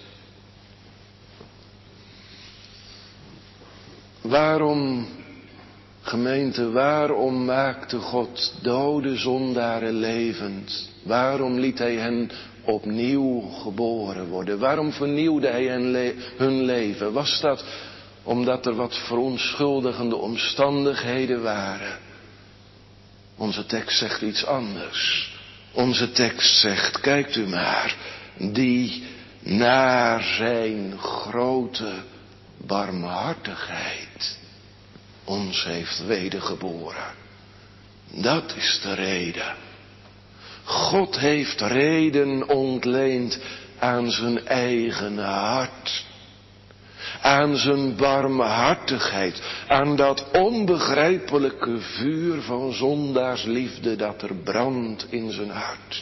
Waarom, gemeente, waarom maakte God dode zondaren levend? Waarom liet hij hen opnieuw geboren worden? Waarom vernieuwde hij hun leven? Was dat omdat er wat verontschuldigende omstandigheden waren? Onze tekst zegt iets anders. Onze tekst zegt, kijkt u maar, die naar zijn grote barmhartigheid ons heeft wedergeboren. Dat is de reden. God heeft reden ontleend aan zijn eigen hart. Aan zijn barmhartigheid. Aan dat onbegrijpelijke vuur van zondaarsliefde dat er brandt in zijn hart.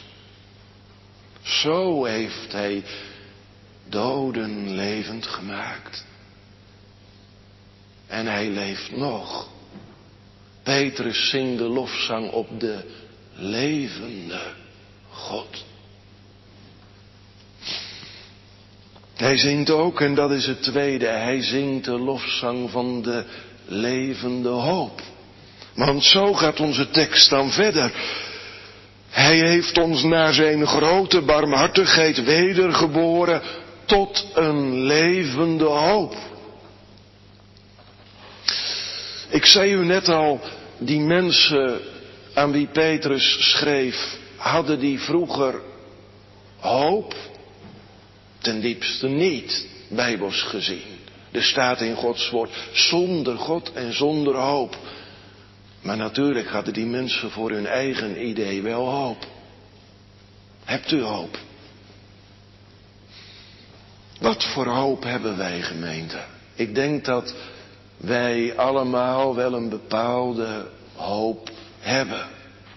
Zo heeft hij doden levend gemaakt. En hij leeft nog. Petrus zingt de lofzang op de levende God. Hij zingt ook, en dat is het tweede, hij zingt de lofzang van de levende hoop. Want zo gaat onze tekst dan verder. Hij heeft ons naar zijn grote barmhartigheid wedergeboren tot een levende hoop. Ik zei u net al, die mensen aan wie Petrus schreef, hadden die vroeger hoop? Ten diepste niet, bijbels gezien. Er staat in Gods woord, zonder God en zonder hoop. Maar natuurlijk hadden die mensen voor hun eigen idee wel hoop. Hebt u hoop? Wat voor hoop hebben wij, gemeente? Ik denk dat wij allemaal wel een bepaalde hoop hebben.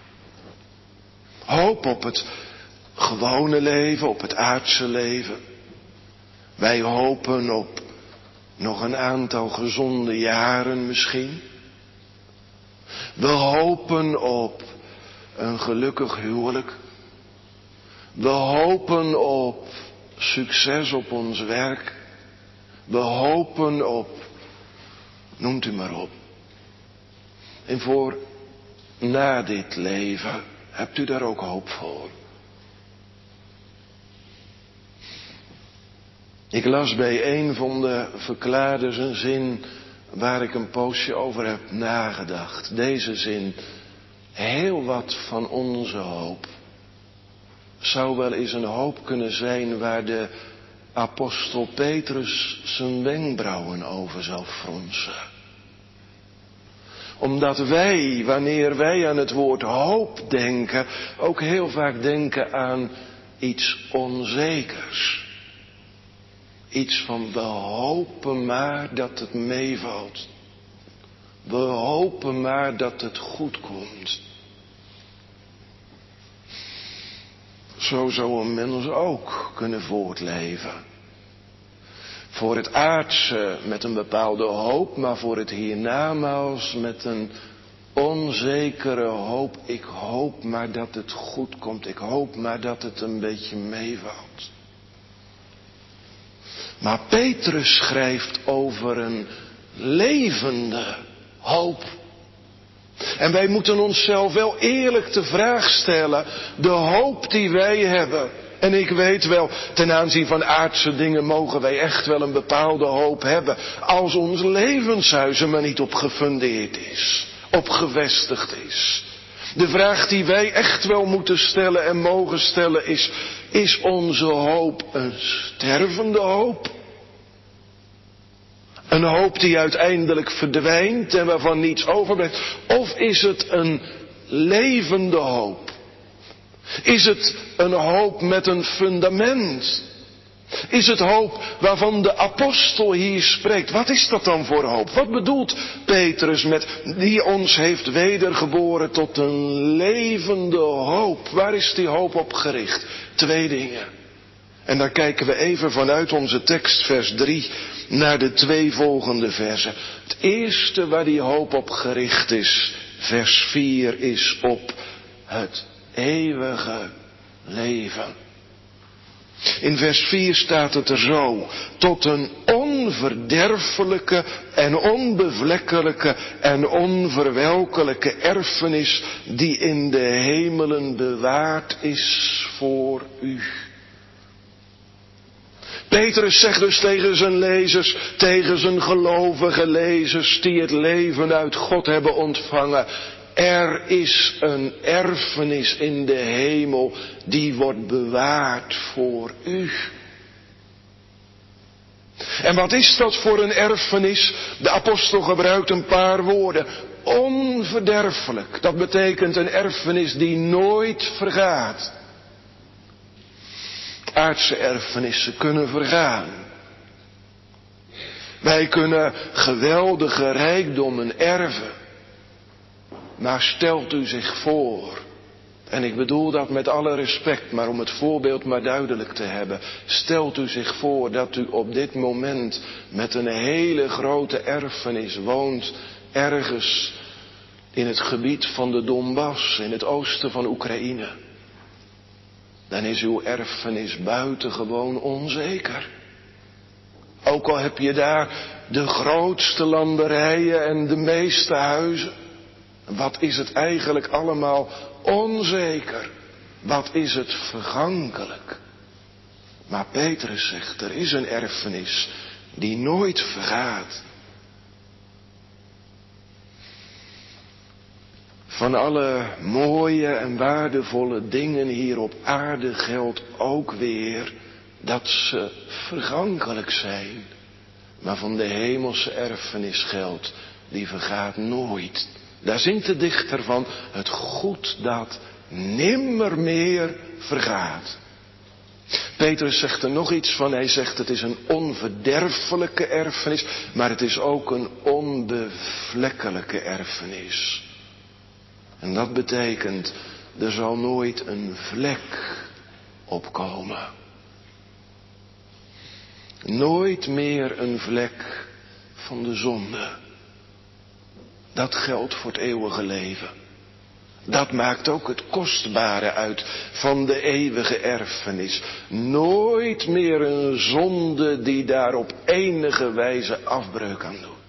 Hoop op het gewone leven, op het aardse leven. Wij hopen op nog een aantal gezonde jaren misschien. We hopen op een gelukkig huwelijk. We hopen op succes op ons werk. We hopen op, noemt u maar op. En voor na dit leven, hebt u daar ook hoop voor? Ik las bij een van de verklaarders een zin waar ik een poosje over heb nagedacht. Deze zin, heel wat van onze hoop zou wel eens een hoop kunnen zijn waar de apostel Petrus zijn wenkbrauwen over zou fronsen. Omdat wij, wanneer wij aan het woord hoop denken, ook heel vaak denken aan iets onzekers. Iets van, we hopen maar dat het meevalt. We hopen maar dat het goed komt. Zo zou een mens ook kunnen voortleven. Voor het aardse met een bepaalde hoop, maar voor het hiernamaals met een onzekere hoop. Ik hoop maar dat het goed komt. Ik hoop maar dat het een beetje meevalt. Maar Petrus schrijft over een levende hoop. En wij moeten onszelf wel eerlijk de vraag stellen, de hoop die wij hebben. En ik weet wel, ten aanzien van aardse dingen mogen wij echt wel een bepaalde hoop hebben. Als ons levenshuis er maar niet op gefundeerd is, op gevestigd is. De vraag die wij echt wel moeten stellen en mogen stellen is onze hoop een stervende hoop? Een hoop die uiteindelijk verdwijnt en waarvan niets overblijft? Of is het een levende hoop? Is het een hoop met een fundament? Is het hoop waarvan de apostel hier spreekt? Wat is dat dan voor hoop? Wat bedoelt Petrus met die ons heeft wedergeboren tot een levende hoop? Waar is die hoop op gericht? 2 dingen. En dan kijken we even vanuit onze tekst, vers 3, naar de 2 volgende versen. Het eerste waar die hoop op gericht is, vers 4, is op het eeuwige leven. In vers 4 staat het er zo: tot een onverderfelijke en onbevlekkelijke en onverwelkelijke erfenis die in de hemelen bewaard is voor u. Petrus zegt dus tegen zijn lezers, tegen zijn gelovige lezers die het leven uit God hebben ontvangen: er is een erfenis in de hemel die wordt bewaard voor u. En wat is dat voor een erfenis? De apostel gebruikt een paar woorden. Onverderfelijk, dat betekent een erfenis die nooit vergaat. Aardse erfenissen kunnen vergaan. Wij kunnen geweldige rijkdommen erven. Maar stelt u zich voor, en ik bedoel dat met alle respect, maar om het voorbeeld maar duidelijk te hebben. Stelt u zich voor dat u op dit moment met een hele grote erfenis woont, ergens in het gebied van de Donbass, in het oosten van Oekraïne. Dan is uw erfenis buitengewoon onzeker. Ook al heb je daar de grootste landerijen en de meeste huizen. Wat is het eigenlijk allemaal onzeker? Wat is het vergankelijk? Maar Petrus zegt, er is een erfenis die nooit vergaat. Van alle mooie en waardevolle dingen hier op aarde geldt ook weer dat ze vergankelijk zijn. Maar van de hemelse erfenis geldt, die vergaat nooit. Daar zingt de dichter van: het goed dat nimmer meer vergaat. Petrus zegt er nog iets van. Hij zegt het is een onverderfelijke erfenis, maar het is ook een onbevlekkelijke erfenis. En dat betekent, er zal nooit een vlek opkomen. Nooit meer een vlek van de zonde. Dat geldt voor het eeuwige leven. Dat maakt ook het kostbare uit van de eeuwige erfenis. Nooit meer een zonde die daar op enige wijze afbreuk aan doet.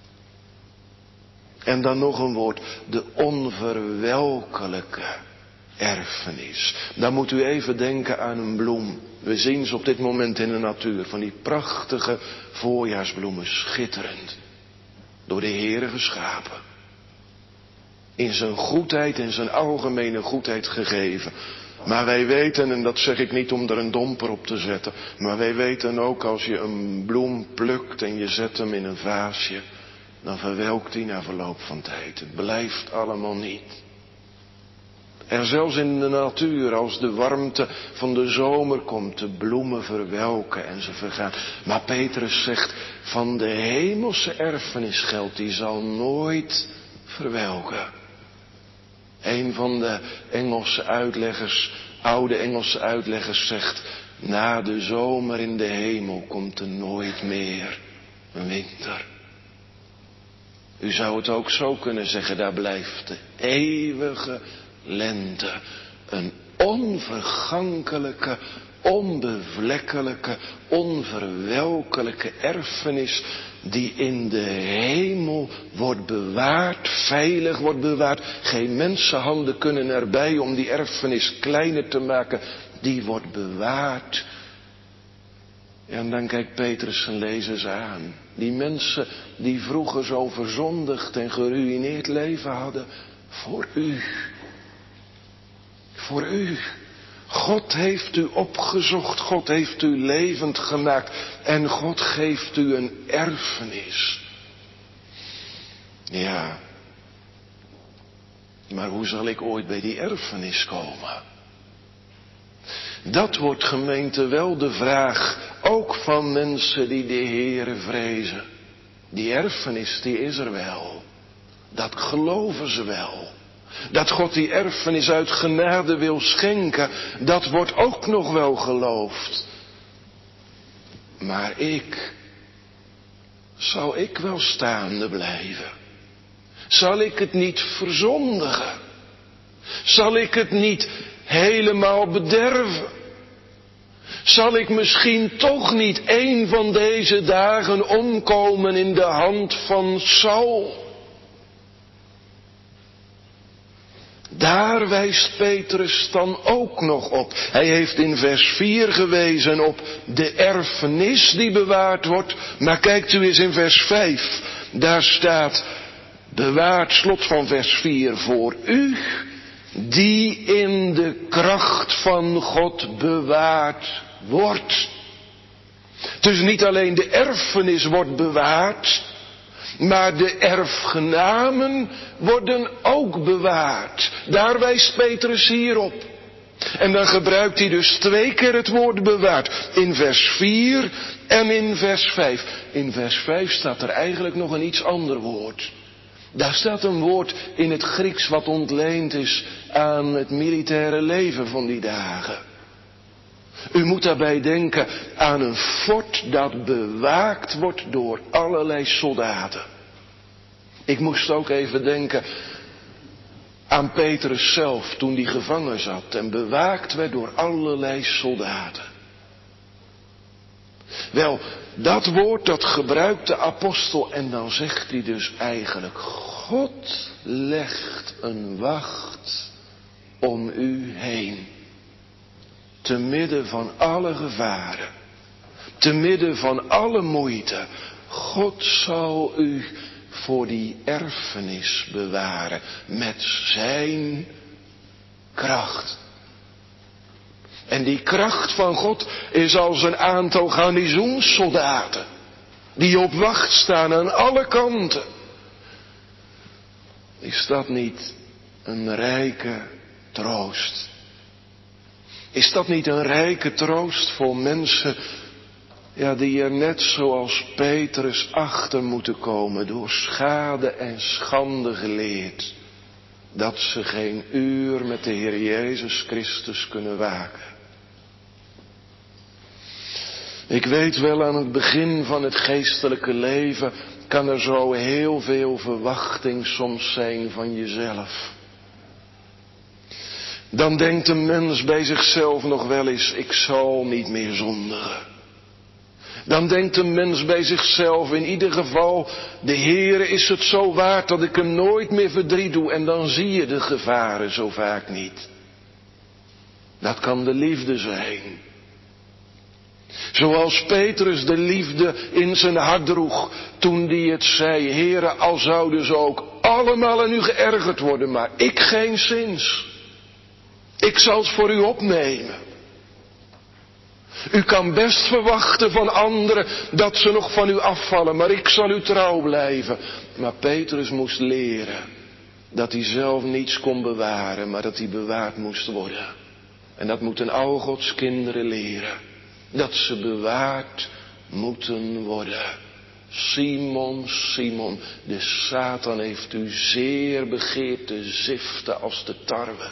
En dan nog een woord, de onverwelkelijke erfenis. Dan moet u even denken aan een bloem. We zien ze op dit moment in de natuur, van die prachtige voorjaarsbloemen, schitterend. Door de Heere geschapen. In zijn goedheid, in zijn algemene goedheid gegeven. Maar wij weten, en dat zeg ik niet om er een domper op te zetten, maar wij weten ook, als je een bloem plukt en je zet hem in een vaasje, dan verwelkt hij na verloop van tijd. Het blijft allemaal niet. En zelfs in de natuur, als de warmte van de zomer komt, de bloemen verwelken en ze vergaan. Maar Petrus zegt, van de hemelse erfenis geldt, die zal nooit verwelken. Een van de Engelse uitleggers, oude Engelse uitleggers zegt, na de zomer in de hemel komt er nooit meer een winter. U zou het ook zo kunnen zeggen, daar blijft de eeuwige lente. Een onvergankelijke, onbevlekkelijke, onverwelkelijke erfenis die in de hemel wordt bewaard, veilig wordt bewaard. Geen mensenhanden kunnen erbij om die erfenis kleiner te maken. Die wordt bewaard. En dan kijkt Petrus zijn lezers aan. Die mensen die vroeger zo verzondigd en geruïneerd leven hadden. Voor u voor u. God heeft u opgezocht, God heeft u levend gemaakt en God geeft u een erfenis. Ja, maar hoe zal ik ooit bij die erfenis komen? Dat wordt, gemeente, wel de vraag, ook van mensen die de Heere vrezen. Die erfenis, die is er wel. Dat geloven ze wel. Dat God die erfenis uit genade wil schenken, dat wordt ook nog wel geloofd. Maar zal ik wel staande blijven? Zal ik het niet verzondigen? Zal ik het niet helemaal bederven? Zal ik misschien toch niet een van deze dagen omkomen in de hand van Saul? Daar wijst Petrus dan ook nog op. Hij heeft in vers 4 gewezen op de erfenis die bewaard wordt. Maar kijkt u eens in vers 5. Daar staat, bewaard, slot van vers 4, voor u die in de kracht van God bewaard wordt. Dus niet alleen de erfenis wordt bewaard, maar de erfgenamen worden ook bewaard. Daar wijst Petrus hier op. En dan gebruikt hij dus 2 keer het woord bewaard. In vers 4 en in vers 5. In vers 5 staat er eigenlijk nog een iets ander woord. Daar staat een woord in het Grieks wat ontleend is aan het militaire leven van die dagen. U moet daarbij denken aan een fort dat bewaakt wordt door allerlei soldaten. Ik moest ook even denken aan Petrus zelf toen hij gevangen zat en bewaakt werd door allerlei soldaten. Wel, dat woord dat gebruikt de apostel en dan zegt hij dus eigenlijk, God legt een wacht om u heen. Te midden van alle gevaren, te midden van alle moeite, God zal u voor die erfenis bewaren met zijn kracht. En die kracht van God is als een aantal garnizoenssoldaten die op wacht staan aan alle kanten. Is dat niet een rijke troost? Is dat niet een rijke troost voor mensen, ja, die er net zoals Petrus achter moeten komen, door schade en schande geleerd, dat ze geen uur met de Heer Jezus Christus kunnen waken? Ik weet wel, aan het begin van het geestelijke leven kan er zo heel veel verwachting soms zijn van jezelf. Dan denkt een mens bij zichzelf nog wel eens, ik zal niet meer zondigen. Dan denkt een mens bij zichzelf, in ieder geval, de Heere is het zo waard dat ik hem nooit meer verdriet doe. En dan zie je de gevaren zo vaak niet. Dat kan de liefde zijn. Zoals Petrus de liefde in zijn hart droeg toen hij het zei, Heere, al zouden ze ook allemaal aan u geërgerd worden, maar ik geenszins. Ik zal het voor u opnemen. U kan best verwachten van anderen dat ze nog van u afvallen, maar ik zal u trouw blijven. Maar Petrus moest leren dat hij zelf niets kon bewaren, maar dat hij bewaard moest worden. En dat moeten al Gods kinderen leren. Dat ze bewaard moeten worden. Simon, Simon, de Satan heeft u zeer begeerd te ziften als de tarwe.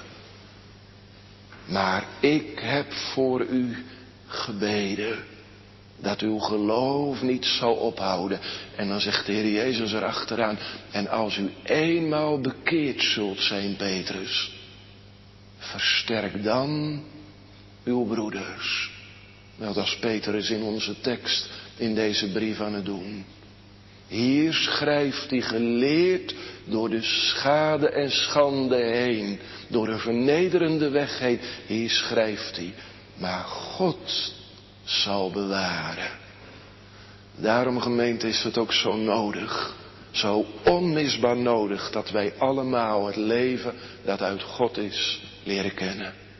Maar ik heb voor u gebeden dat uw geloof niet zal ophouden. En dan zegt de Heer Jezus erachteraan, en als u eenmaal bekeerd zult zijn, Petrus, versterk dan uw broeders. Nou, dat is Petrus in onze tekst in deze brief aan het doen. Hier schrijft hij geleerd door de schade en schande heen, door een vernederende weg heen. Hier schrijft hij, maar God zal bewaren. Daarom, gemeente, is het ook zo nodig, zo onmisbaar nodig, dat wij allemaal het leven dat uit God is leren kennen.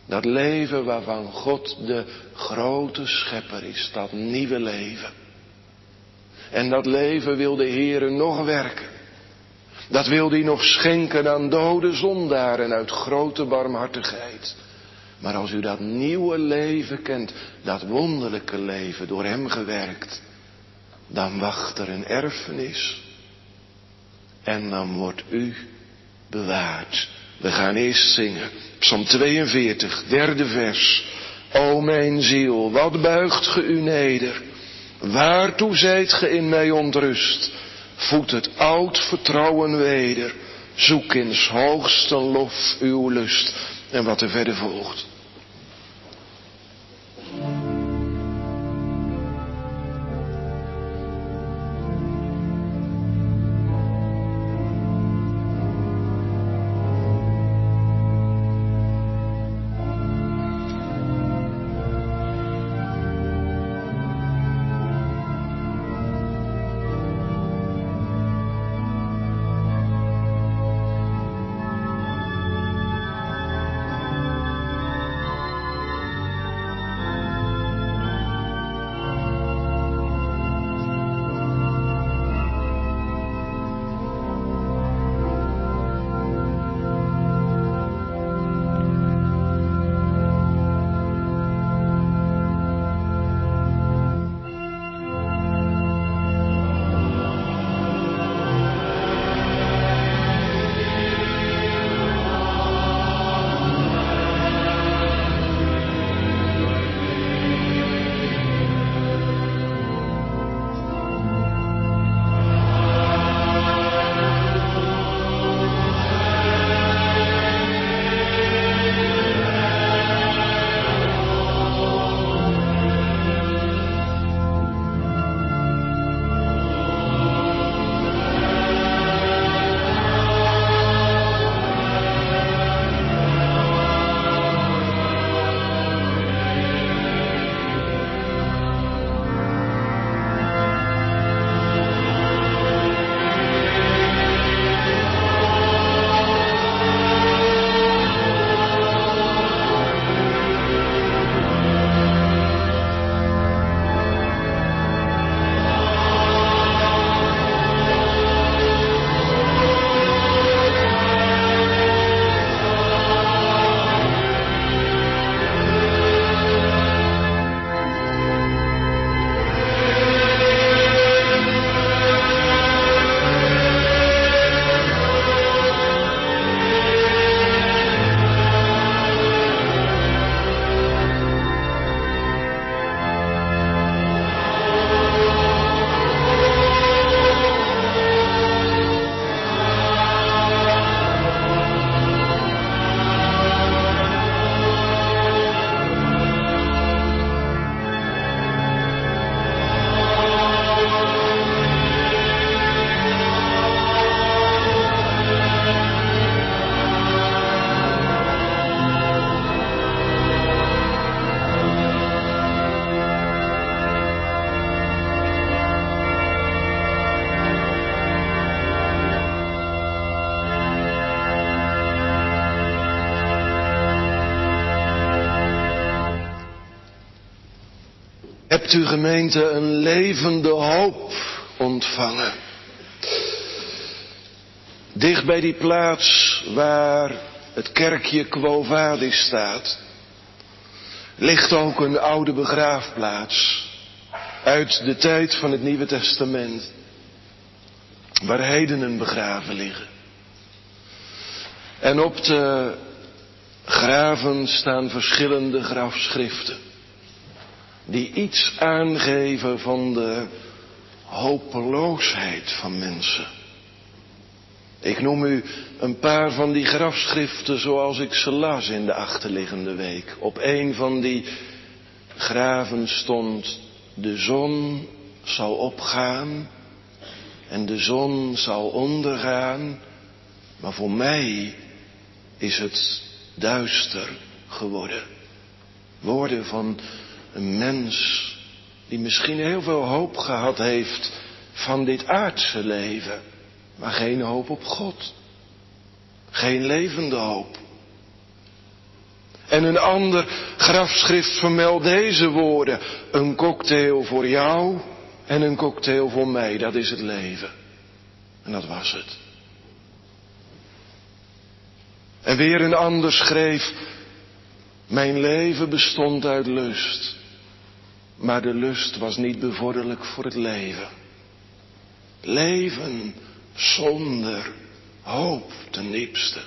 Dat leven waarvan God de grote schepper is. Dat nieuwe leven. En dat leven wil de Heere nog werken. Dat wil hij nog schenken aan dode zondaren uit grote barmhartigheid. Maar als u dat nieuwe leven kent, dat wonderlijke leven door hem gewerkt, dan wacht er een erfenis. En dan wordt u bewaard. We gaan eerst zingen. Psalm 42, 3e vers. O mijn ziel, wat buigt ge u neder? Waartoe zijt ge in mij ontrust? Voed het oud vertrouwen weder. Zoek in 's hoogste lof uw lust. En wat er verder volgt. Hebt u gemeente een levende hoop ontvangen? Dicht bij die plaats waar het kerkje Quo Vadis staat, ligt ook een oude begraafplaats uit de tijd van het Nieuwe Testament, waar heidenen begraven liggen. En op de graven staan verschillende grafschriften die iets aangeven van de hopeloosheid van mensen. Ik noem u een paar van die grafschriften zoals ik ze las in de achterliggende week. Op een van die graven stond: de zon zal opgaan en de zon zal ondergaan, maar voor mij is het duister geworden. Woorden van een mens die misschien heel veel hoop gehad heeft van dit aardse leven, maar geen hoop op God. Geen levende hoop. En een ander grafschrift vermeldt deze woorden. Een cocktail voor jou en een cocktail voor mij. Dat is het leven. En dat was het. En weer een ander schreef. Mijn leven bestond uit lust. Maar de lust was niet bevorderlijk voor het leven. Leven zonder hoop ten diepste.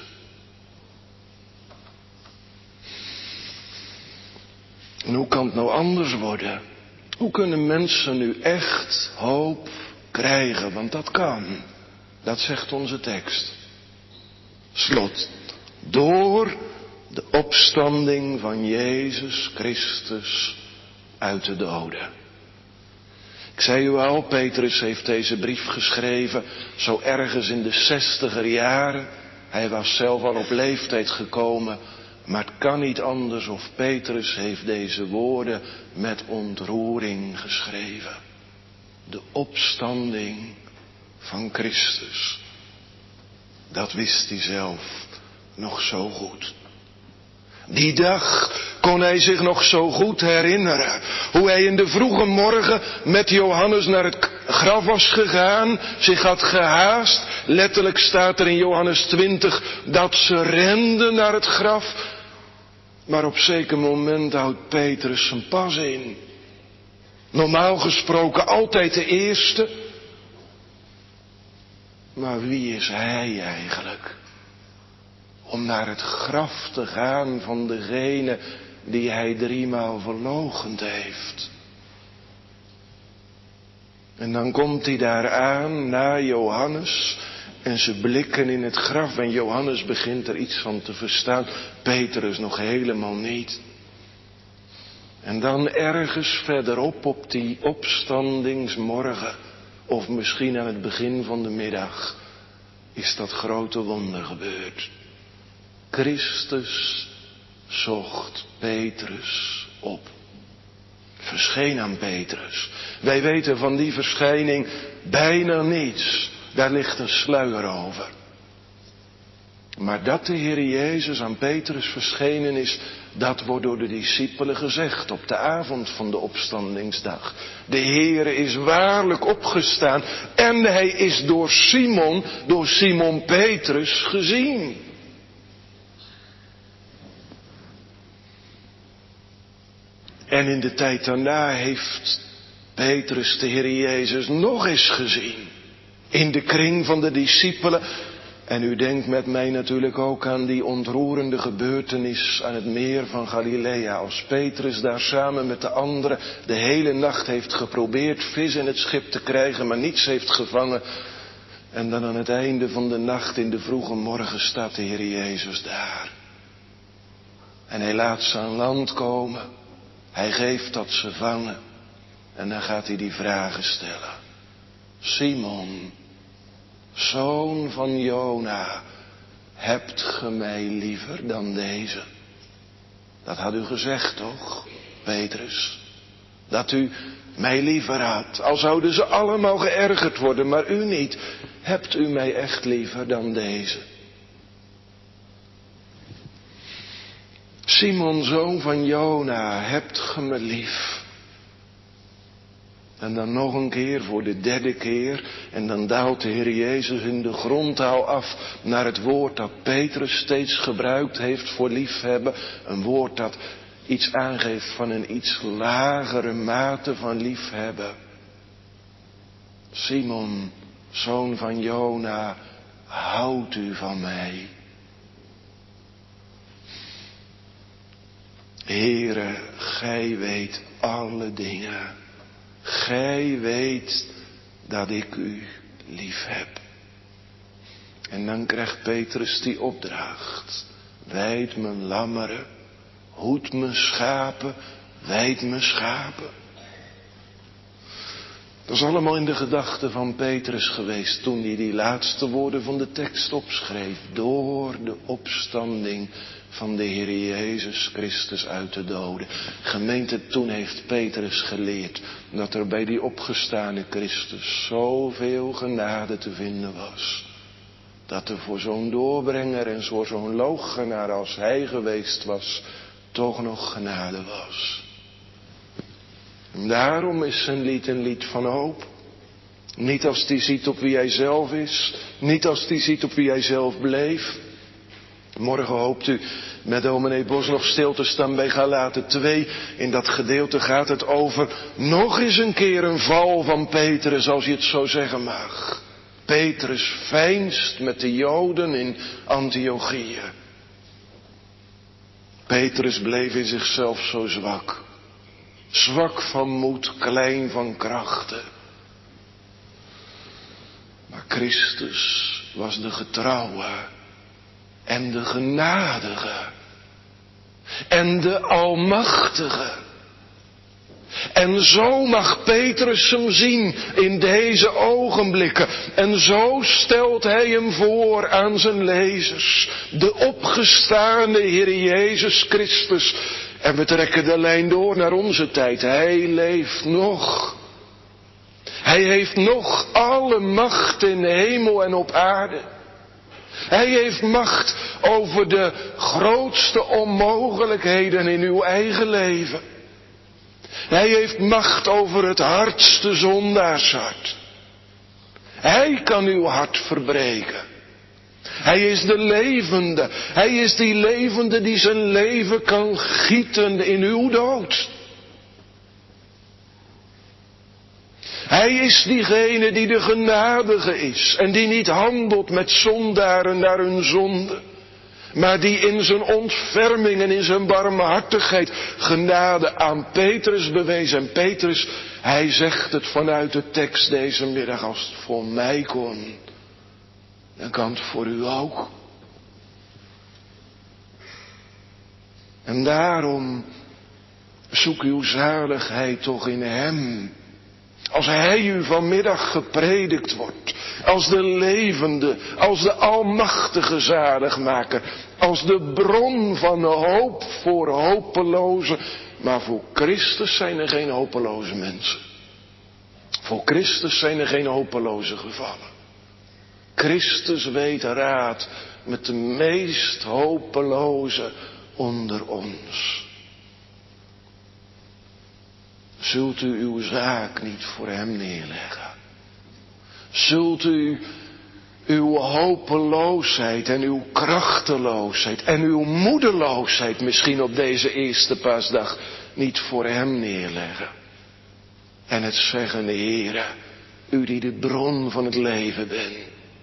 En hoe kan het nou anders worden? Hoe kunnen mensen nu echt hoop krijgen? Want dat kan. Dat zegt onze tekst. Slot. Door de opstanding van Jezus Christus uit de doden. Ik zei u al, Petrus heeft deze brief geschreven zo ergens in de 60er jaren. Hij was zelf al op leeftijd gekomen, maar het kan niet anders of Petrus heeft deze woorden met ontroering geschreven. De opstanding van Christus. Dat wist hij zelf nog zo goed. Die dag kon hij zich nog zo goed herinneren. Hoe hij in de vroege morgen met Johannes naar het graf was gegaan. Zich had gehaast. Letterlijk staat er in Johannes 20 dat ze renden naar het graf. Maar op zeker moment houdt Petrus zijn pas in. Normaal gesproken altijd de eerste. Maar wie is hij eigenlijk? Om naar het graf te gaan van degene die hij 3 maal verloochend heeft. En dan komt hij daar aan na Johannes. En ze blikken in het graf en Johannes begint er iets van te verstaan. Petrus nog helemaal niet. En dan ergens verderop op die opstandingsmorgen. Of misschien aan het begin van de middag. Is dat grote wonder gebeurd. Christus zocht Petrus op. Verscheen aan Petrus. Wij weten van die verschijning bijna niets. Daar ligt een sluier over. Maar dat de Heer Jezus aan Petrus verschenen is, dat wordt door de discipelen gezegd op de avond van de opstandingsdag. De Heere is waarlijk opgestaan en hij is door Simon Petrus gezien. En in de tijd daarna heeft Petrus de Heer Jezus nog eens gezien. In de kring van de discipelen. En u denkt met mij natuurlijk ook aan die ontroerende gebeurtenis aan het meer van Galilea. Als Petrus daar samen met de anderen de hele nacht heeft geprobeerd vis in het schip te krijgen, maar niets heeft gevangen. En dan aan het einde van de nacht in de vroege morgen staat de Heer Jezus daar. En hij laat ze aan land komen. Hij geeft dat ze vangen. En dan gaat hij die vragen stellen. Simon, zoon van Jona, hebt ge mij liever dan deze? Dat had u gezegd toch, Petrus? Dat u mij liever had. Al zouden ze allemaal geërgerd worden, maar u niet. Hebt u mij echt liever dan deze? Simon, zoon van Jona, hebt ge me lief? En dan nog een keer voor de 3e keer. En dan daalt de Heer Jezus in de grondtaal af naar het woord dat Petrus steeds gebruikt heeft voor liefhebben. Een woord dat iets aangeeft van een iets lagere mate van liefhebben. Simon, zoon van Jona, houdt u van mij? Heere, gij weet alle dingen. Gij weet dat ik u lief heb. En dan krijgt Petrus die opdracht. Wijd mijn lammeren, hoed mijn schapen, wijd mijn schapen. Dat is allemaal in de gedachten van Petrus geweest toen hij die laatste woorden van de tekst opschreef. Door de opstanding van de Heer Jezus Christus uit de doden. Gemeente, toen heeft Petrus geleerd dat er bij die opgestane Christus zoveel genade te vinden was. Dat er voor zo'n doorbrenger en voor zo'n loochenaar als hij geweest was, toch nog genade was. En daarom is zijn lied een lied van hoop. Niet als hij ziet op wie hij zelf is. Niet als hij ziet op wie hij zelf bleef. Morgen hoopt u met dominee Bos nog stil te staan bij Galaten 2. In dat gedeelte gaat het over nog eens een keer een val van Petrus, als je het zo zeggen mag. Petrus veinst met de Joden in Antiochië. Petrus bleef in zichzelf zo zwak. Zwak van moed, klein van krachten. Maar Christus was de getrouwe en de genadige en de almachtige. En zo mag Petrus hem zien in deze ogenblikken. En zo stelt hij hem voor aan zijn lezers. De opgestane Heer Jezus Christus. En we trekken de lijn door naar onze tijd. Hij leeft nog. Hij heeft nog alle macht in de hemel en op aarde. Hij heeft macht over de grootste onmogelijkheden in uw eigen leven. Hij heeft macht over het hardste zondaarshart. Hij kan uw hart verbreken. Hij is de levende. Hij is die levende die zijn leven kan gieten in uw dood. Hij is diegene die de genadige is en die niet handelt met zondaren naar hun zonde, maar die in zijn ontferming en in zijn barmhartigheid genade aan Petrus bewees. En Petrus, hij zegt het vanuit de tekst deze middag, als het voor mij kon, dan kan het voor u ook. En daarom zoek uw zaligheid toch in hem. Als hij u vanmiddag gepredikt wordt, als de levende, als de almachtige zaligmaker, als de bron van hoop voor hopelozen. Maar voor Christus zijn er geen hopeloze mensen. Voor Christus zijn er geen hopeloze gevallen. Christus weet raad met de meest hopeloze onder ons. Zult u uw zaak niet voor hem neerleggen? Zult u uw hopeloosheid en uw krachteloosheid en uw moedeloosheid misschien op deze eerste paasdag niet voor hem neerleggen? En het zeggen, Heere, u die de bron van het leven bent,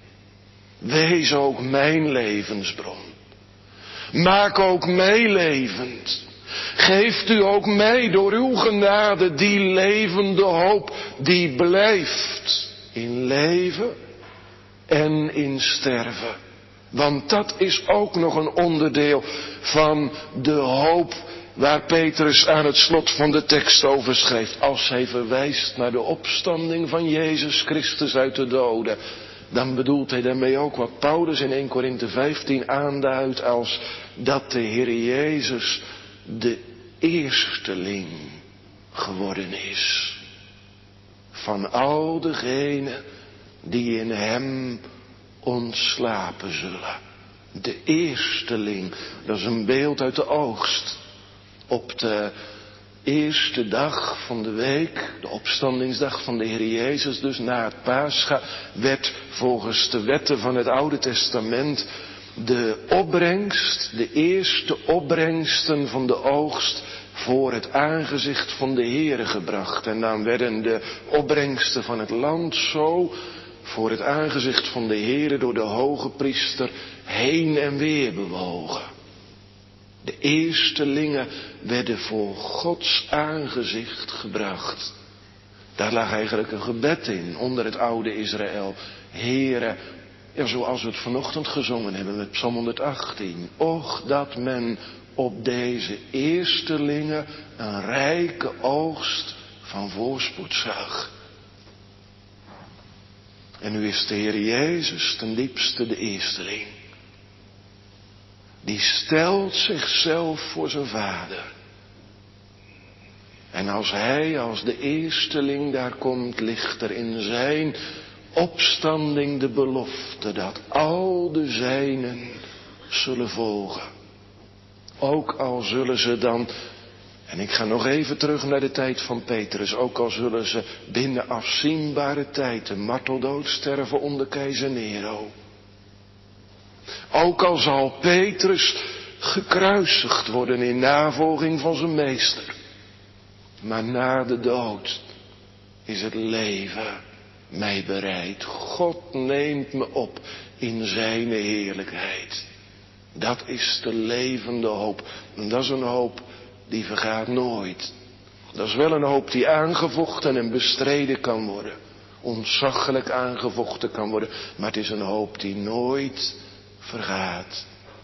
wees ook mijn levensbron. Maak ook mij levend. Geeft u ook mij door uw genade die levende hoop die blijft in leven en in sterven. Want dat is ook nog een onderdeel van de hoop waar Petrus aan het slot van de tekst over schreef. Als hij verwijst naar de opstanding van Jezus Christus uit de doden, dan bedoelt hij daarmee ook wat Paulus in 1 Korinthe 15 aanduidt als dat de Heer Jezus de eersteling geworden is van al degenen die in hem ontslapen zullen. De eersteling, dat is een beeld uit de oogst. Op de eerste dag van de week, de opstandingsdag van de Heer Jezus, dus na het Pascha, werd volgens de wetten van het Oude Testament de opbrengst, de eerste opbrengsten van de oogst voor het aangezicht van de Heere gebracht. En dan werden de opbrengsten van het land zo voor het aangezicht van de Heere door de hoge priester heen en weer bewogen. De eerstelingen werden voor Gods aangezicht gebracht. Daar lag eigenlijk een gebed in onder het oude Israël. Heere, ja, zoals we het vanochtend gezongen hebben met Psalm 118. Och, dat men op deze eerstelingen een rijke oogst van voorspoed zag. En nu is de Heer Jezus ten diepste de eersteling. Die stelt zichzelf voor zijn Vader. En als hij als de eersteling daar komt, ligt er in zijn opstanding de belofte dat al de zijnen zullen volgen. Ook al zullen ze dan, en ik ga nog even terug naar de tijd van Petrus, ook al zullen ze binnen afzienbare tijd de marteldood sterven onder keizer Nero. Ook al zal Petrus gekruisigd worden in navolging van zijn meester. Maar na de dood is het leven mij bereid. God neemt me op in zijn heerlijkheid. Dat is de levende hoop. En dat is een hoop die vergaat nooit. Dat is wel een hoop die aangevochten en bestreden kan worden. Ontzaglijk aangevochten kan worden. Maar het is een hoop die nooit vergaat.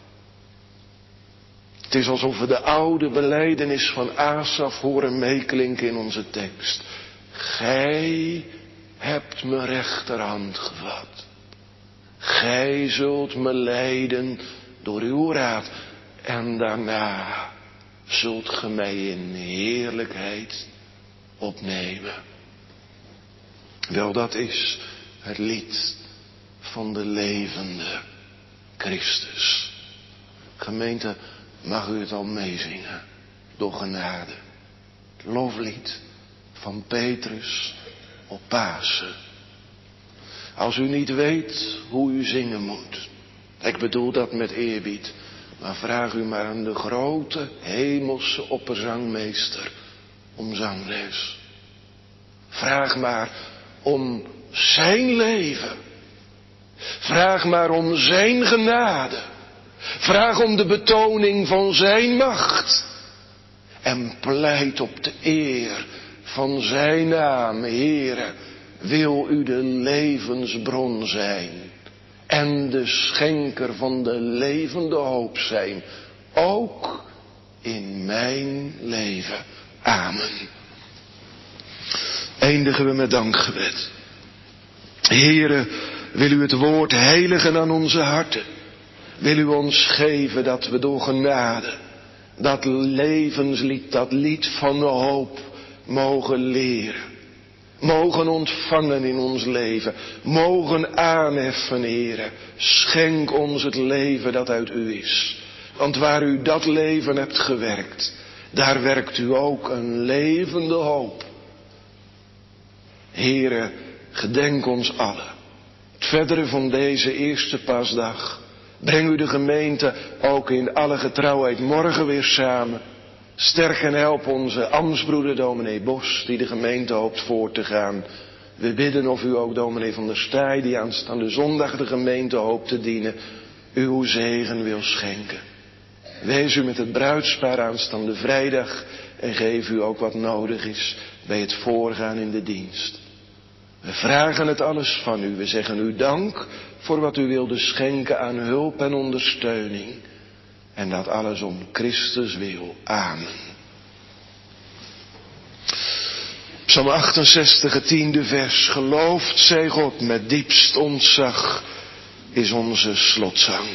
Het is alsof we de oude belijdenis van Asaf horen meeklinken in onze tekst. Gij hebt mijn rechterhand gevat. Gij zult me leiden door uw raad. En daarna zult ge mij in heerlijkheid opnemen. Wel, dat is het lied van de levende Christus. Gemeente, mag u het al meezingen, door genade. Het loflied van Petrus op Pasen. Als u niet weet hoe u zingen moet, ik bedoel dat met eerbied, maar vraag u maar aan de grote hemelse opperzangmeester om zangles. Vraag maar om zijn leven. Vraag maar om zijn genade. Vraag om de betoning van zijn macht. En pleit op de eer van zijn naam, Heere, wil u de levensbron zijn. En de schenker van de levende hoop zijn. Ook in mijn leven. Amen. Eindigen we met dankgebed. Heere, wil u het woord heiligen aan onze harten. Wil u ons geven dat we door genade dat levenslied, dat lied van de hoop mogen leren. Mogen ontvangen in ons leven. Mogen aanheffen, Heere. Schenk ons het leven dat uit u is. Want waar u dat leven hebt gewerkt, daar werkt u ook een levende hoop. Heere, gedenk ons allen. Het verdere van deze eerste paasdag. Breng u de gemeente ook in alle getrouwheid morgen weer samen. Sterk en help onze ambtsbroeder dominee Bos, die de gemeente hoopt voor te gaan. We bidden of u ook dominee van der Staaij, die aanstaande zondag de gemeente hoopt te dienen, uw zegen wil schenken. Wees u met het bruidspaar aanstaande vrijdag en geef u ook wat nodig is bij het voorgaan in de dienst. We vragen het alles van u. We zeggen u dank voor wat u wilde schenken aan hulp en ondersteuning. En dat alles om Christus wil. Amen. Psalm 68, het 10e vers. Geloofd zij God met diepst ontzag is onze slotzang.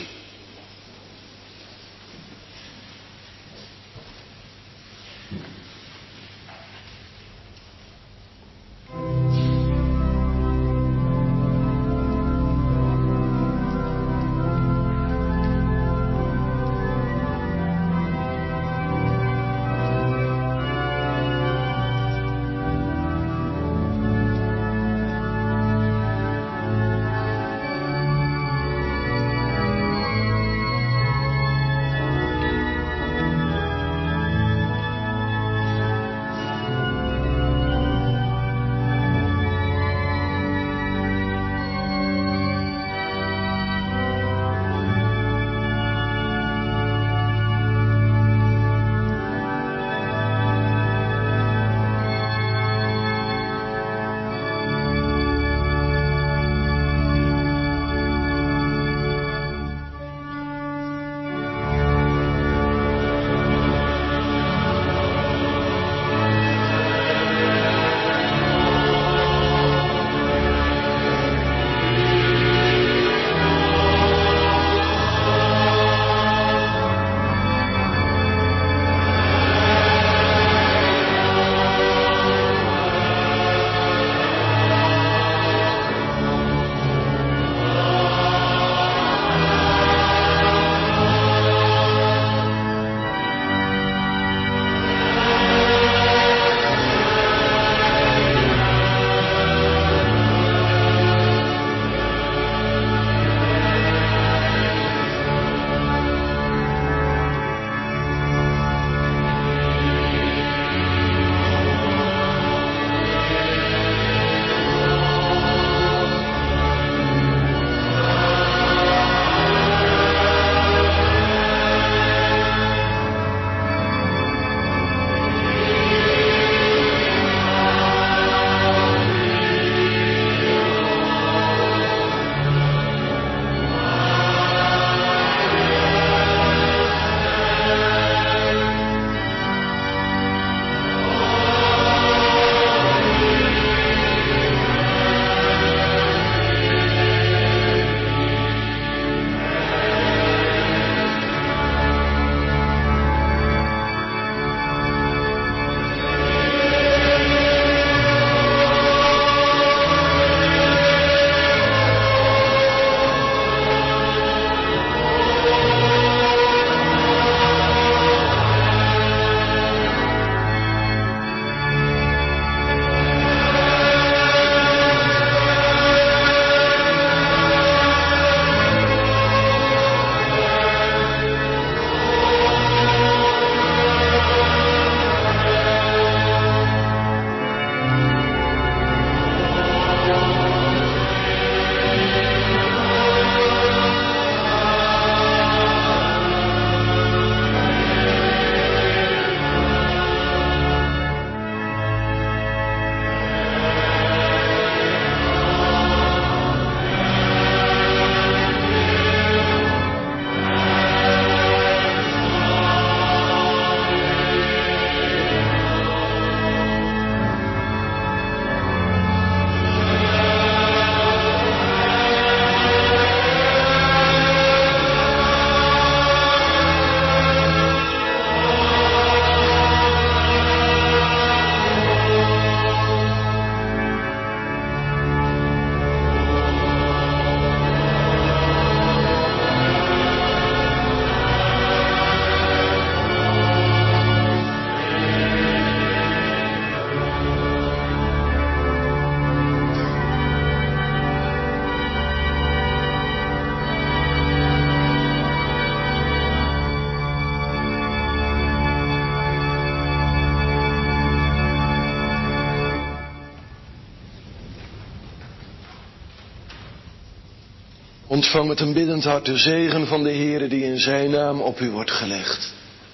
Ontvang met een biddend hart de zegen van de Heere die in zijn naam op u wordt gelegd.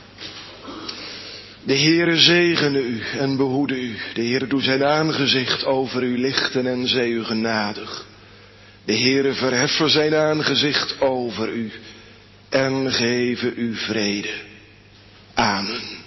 De Heere zegene u en behoede u. De Heere doet zijn aangezicht over u lichten en zij u genadig. De Heere verheffen zijn aangezicht over u en geven u vrede. Amen.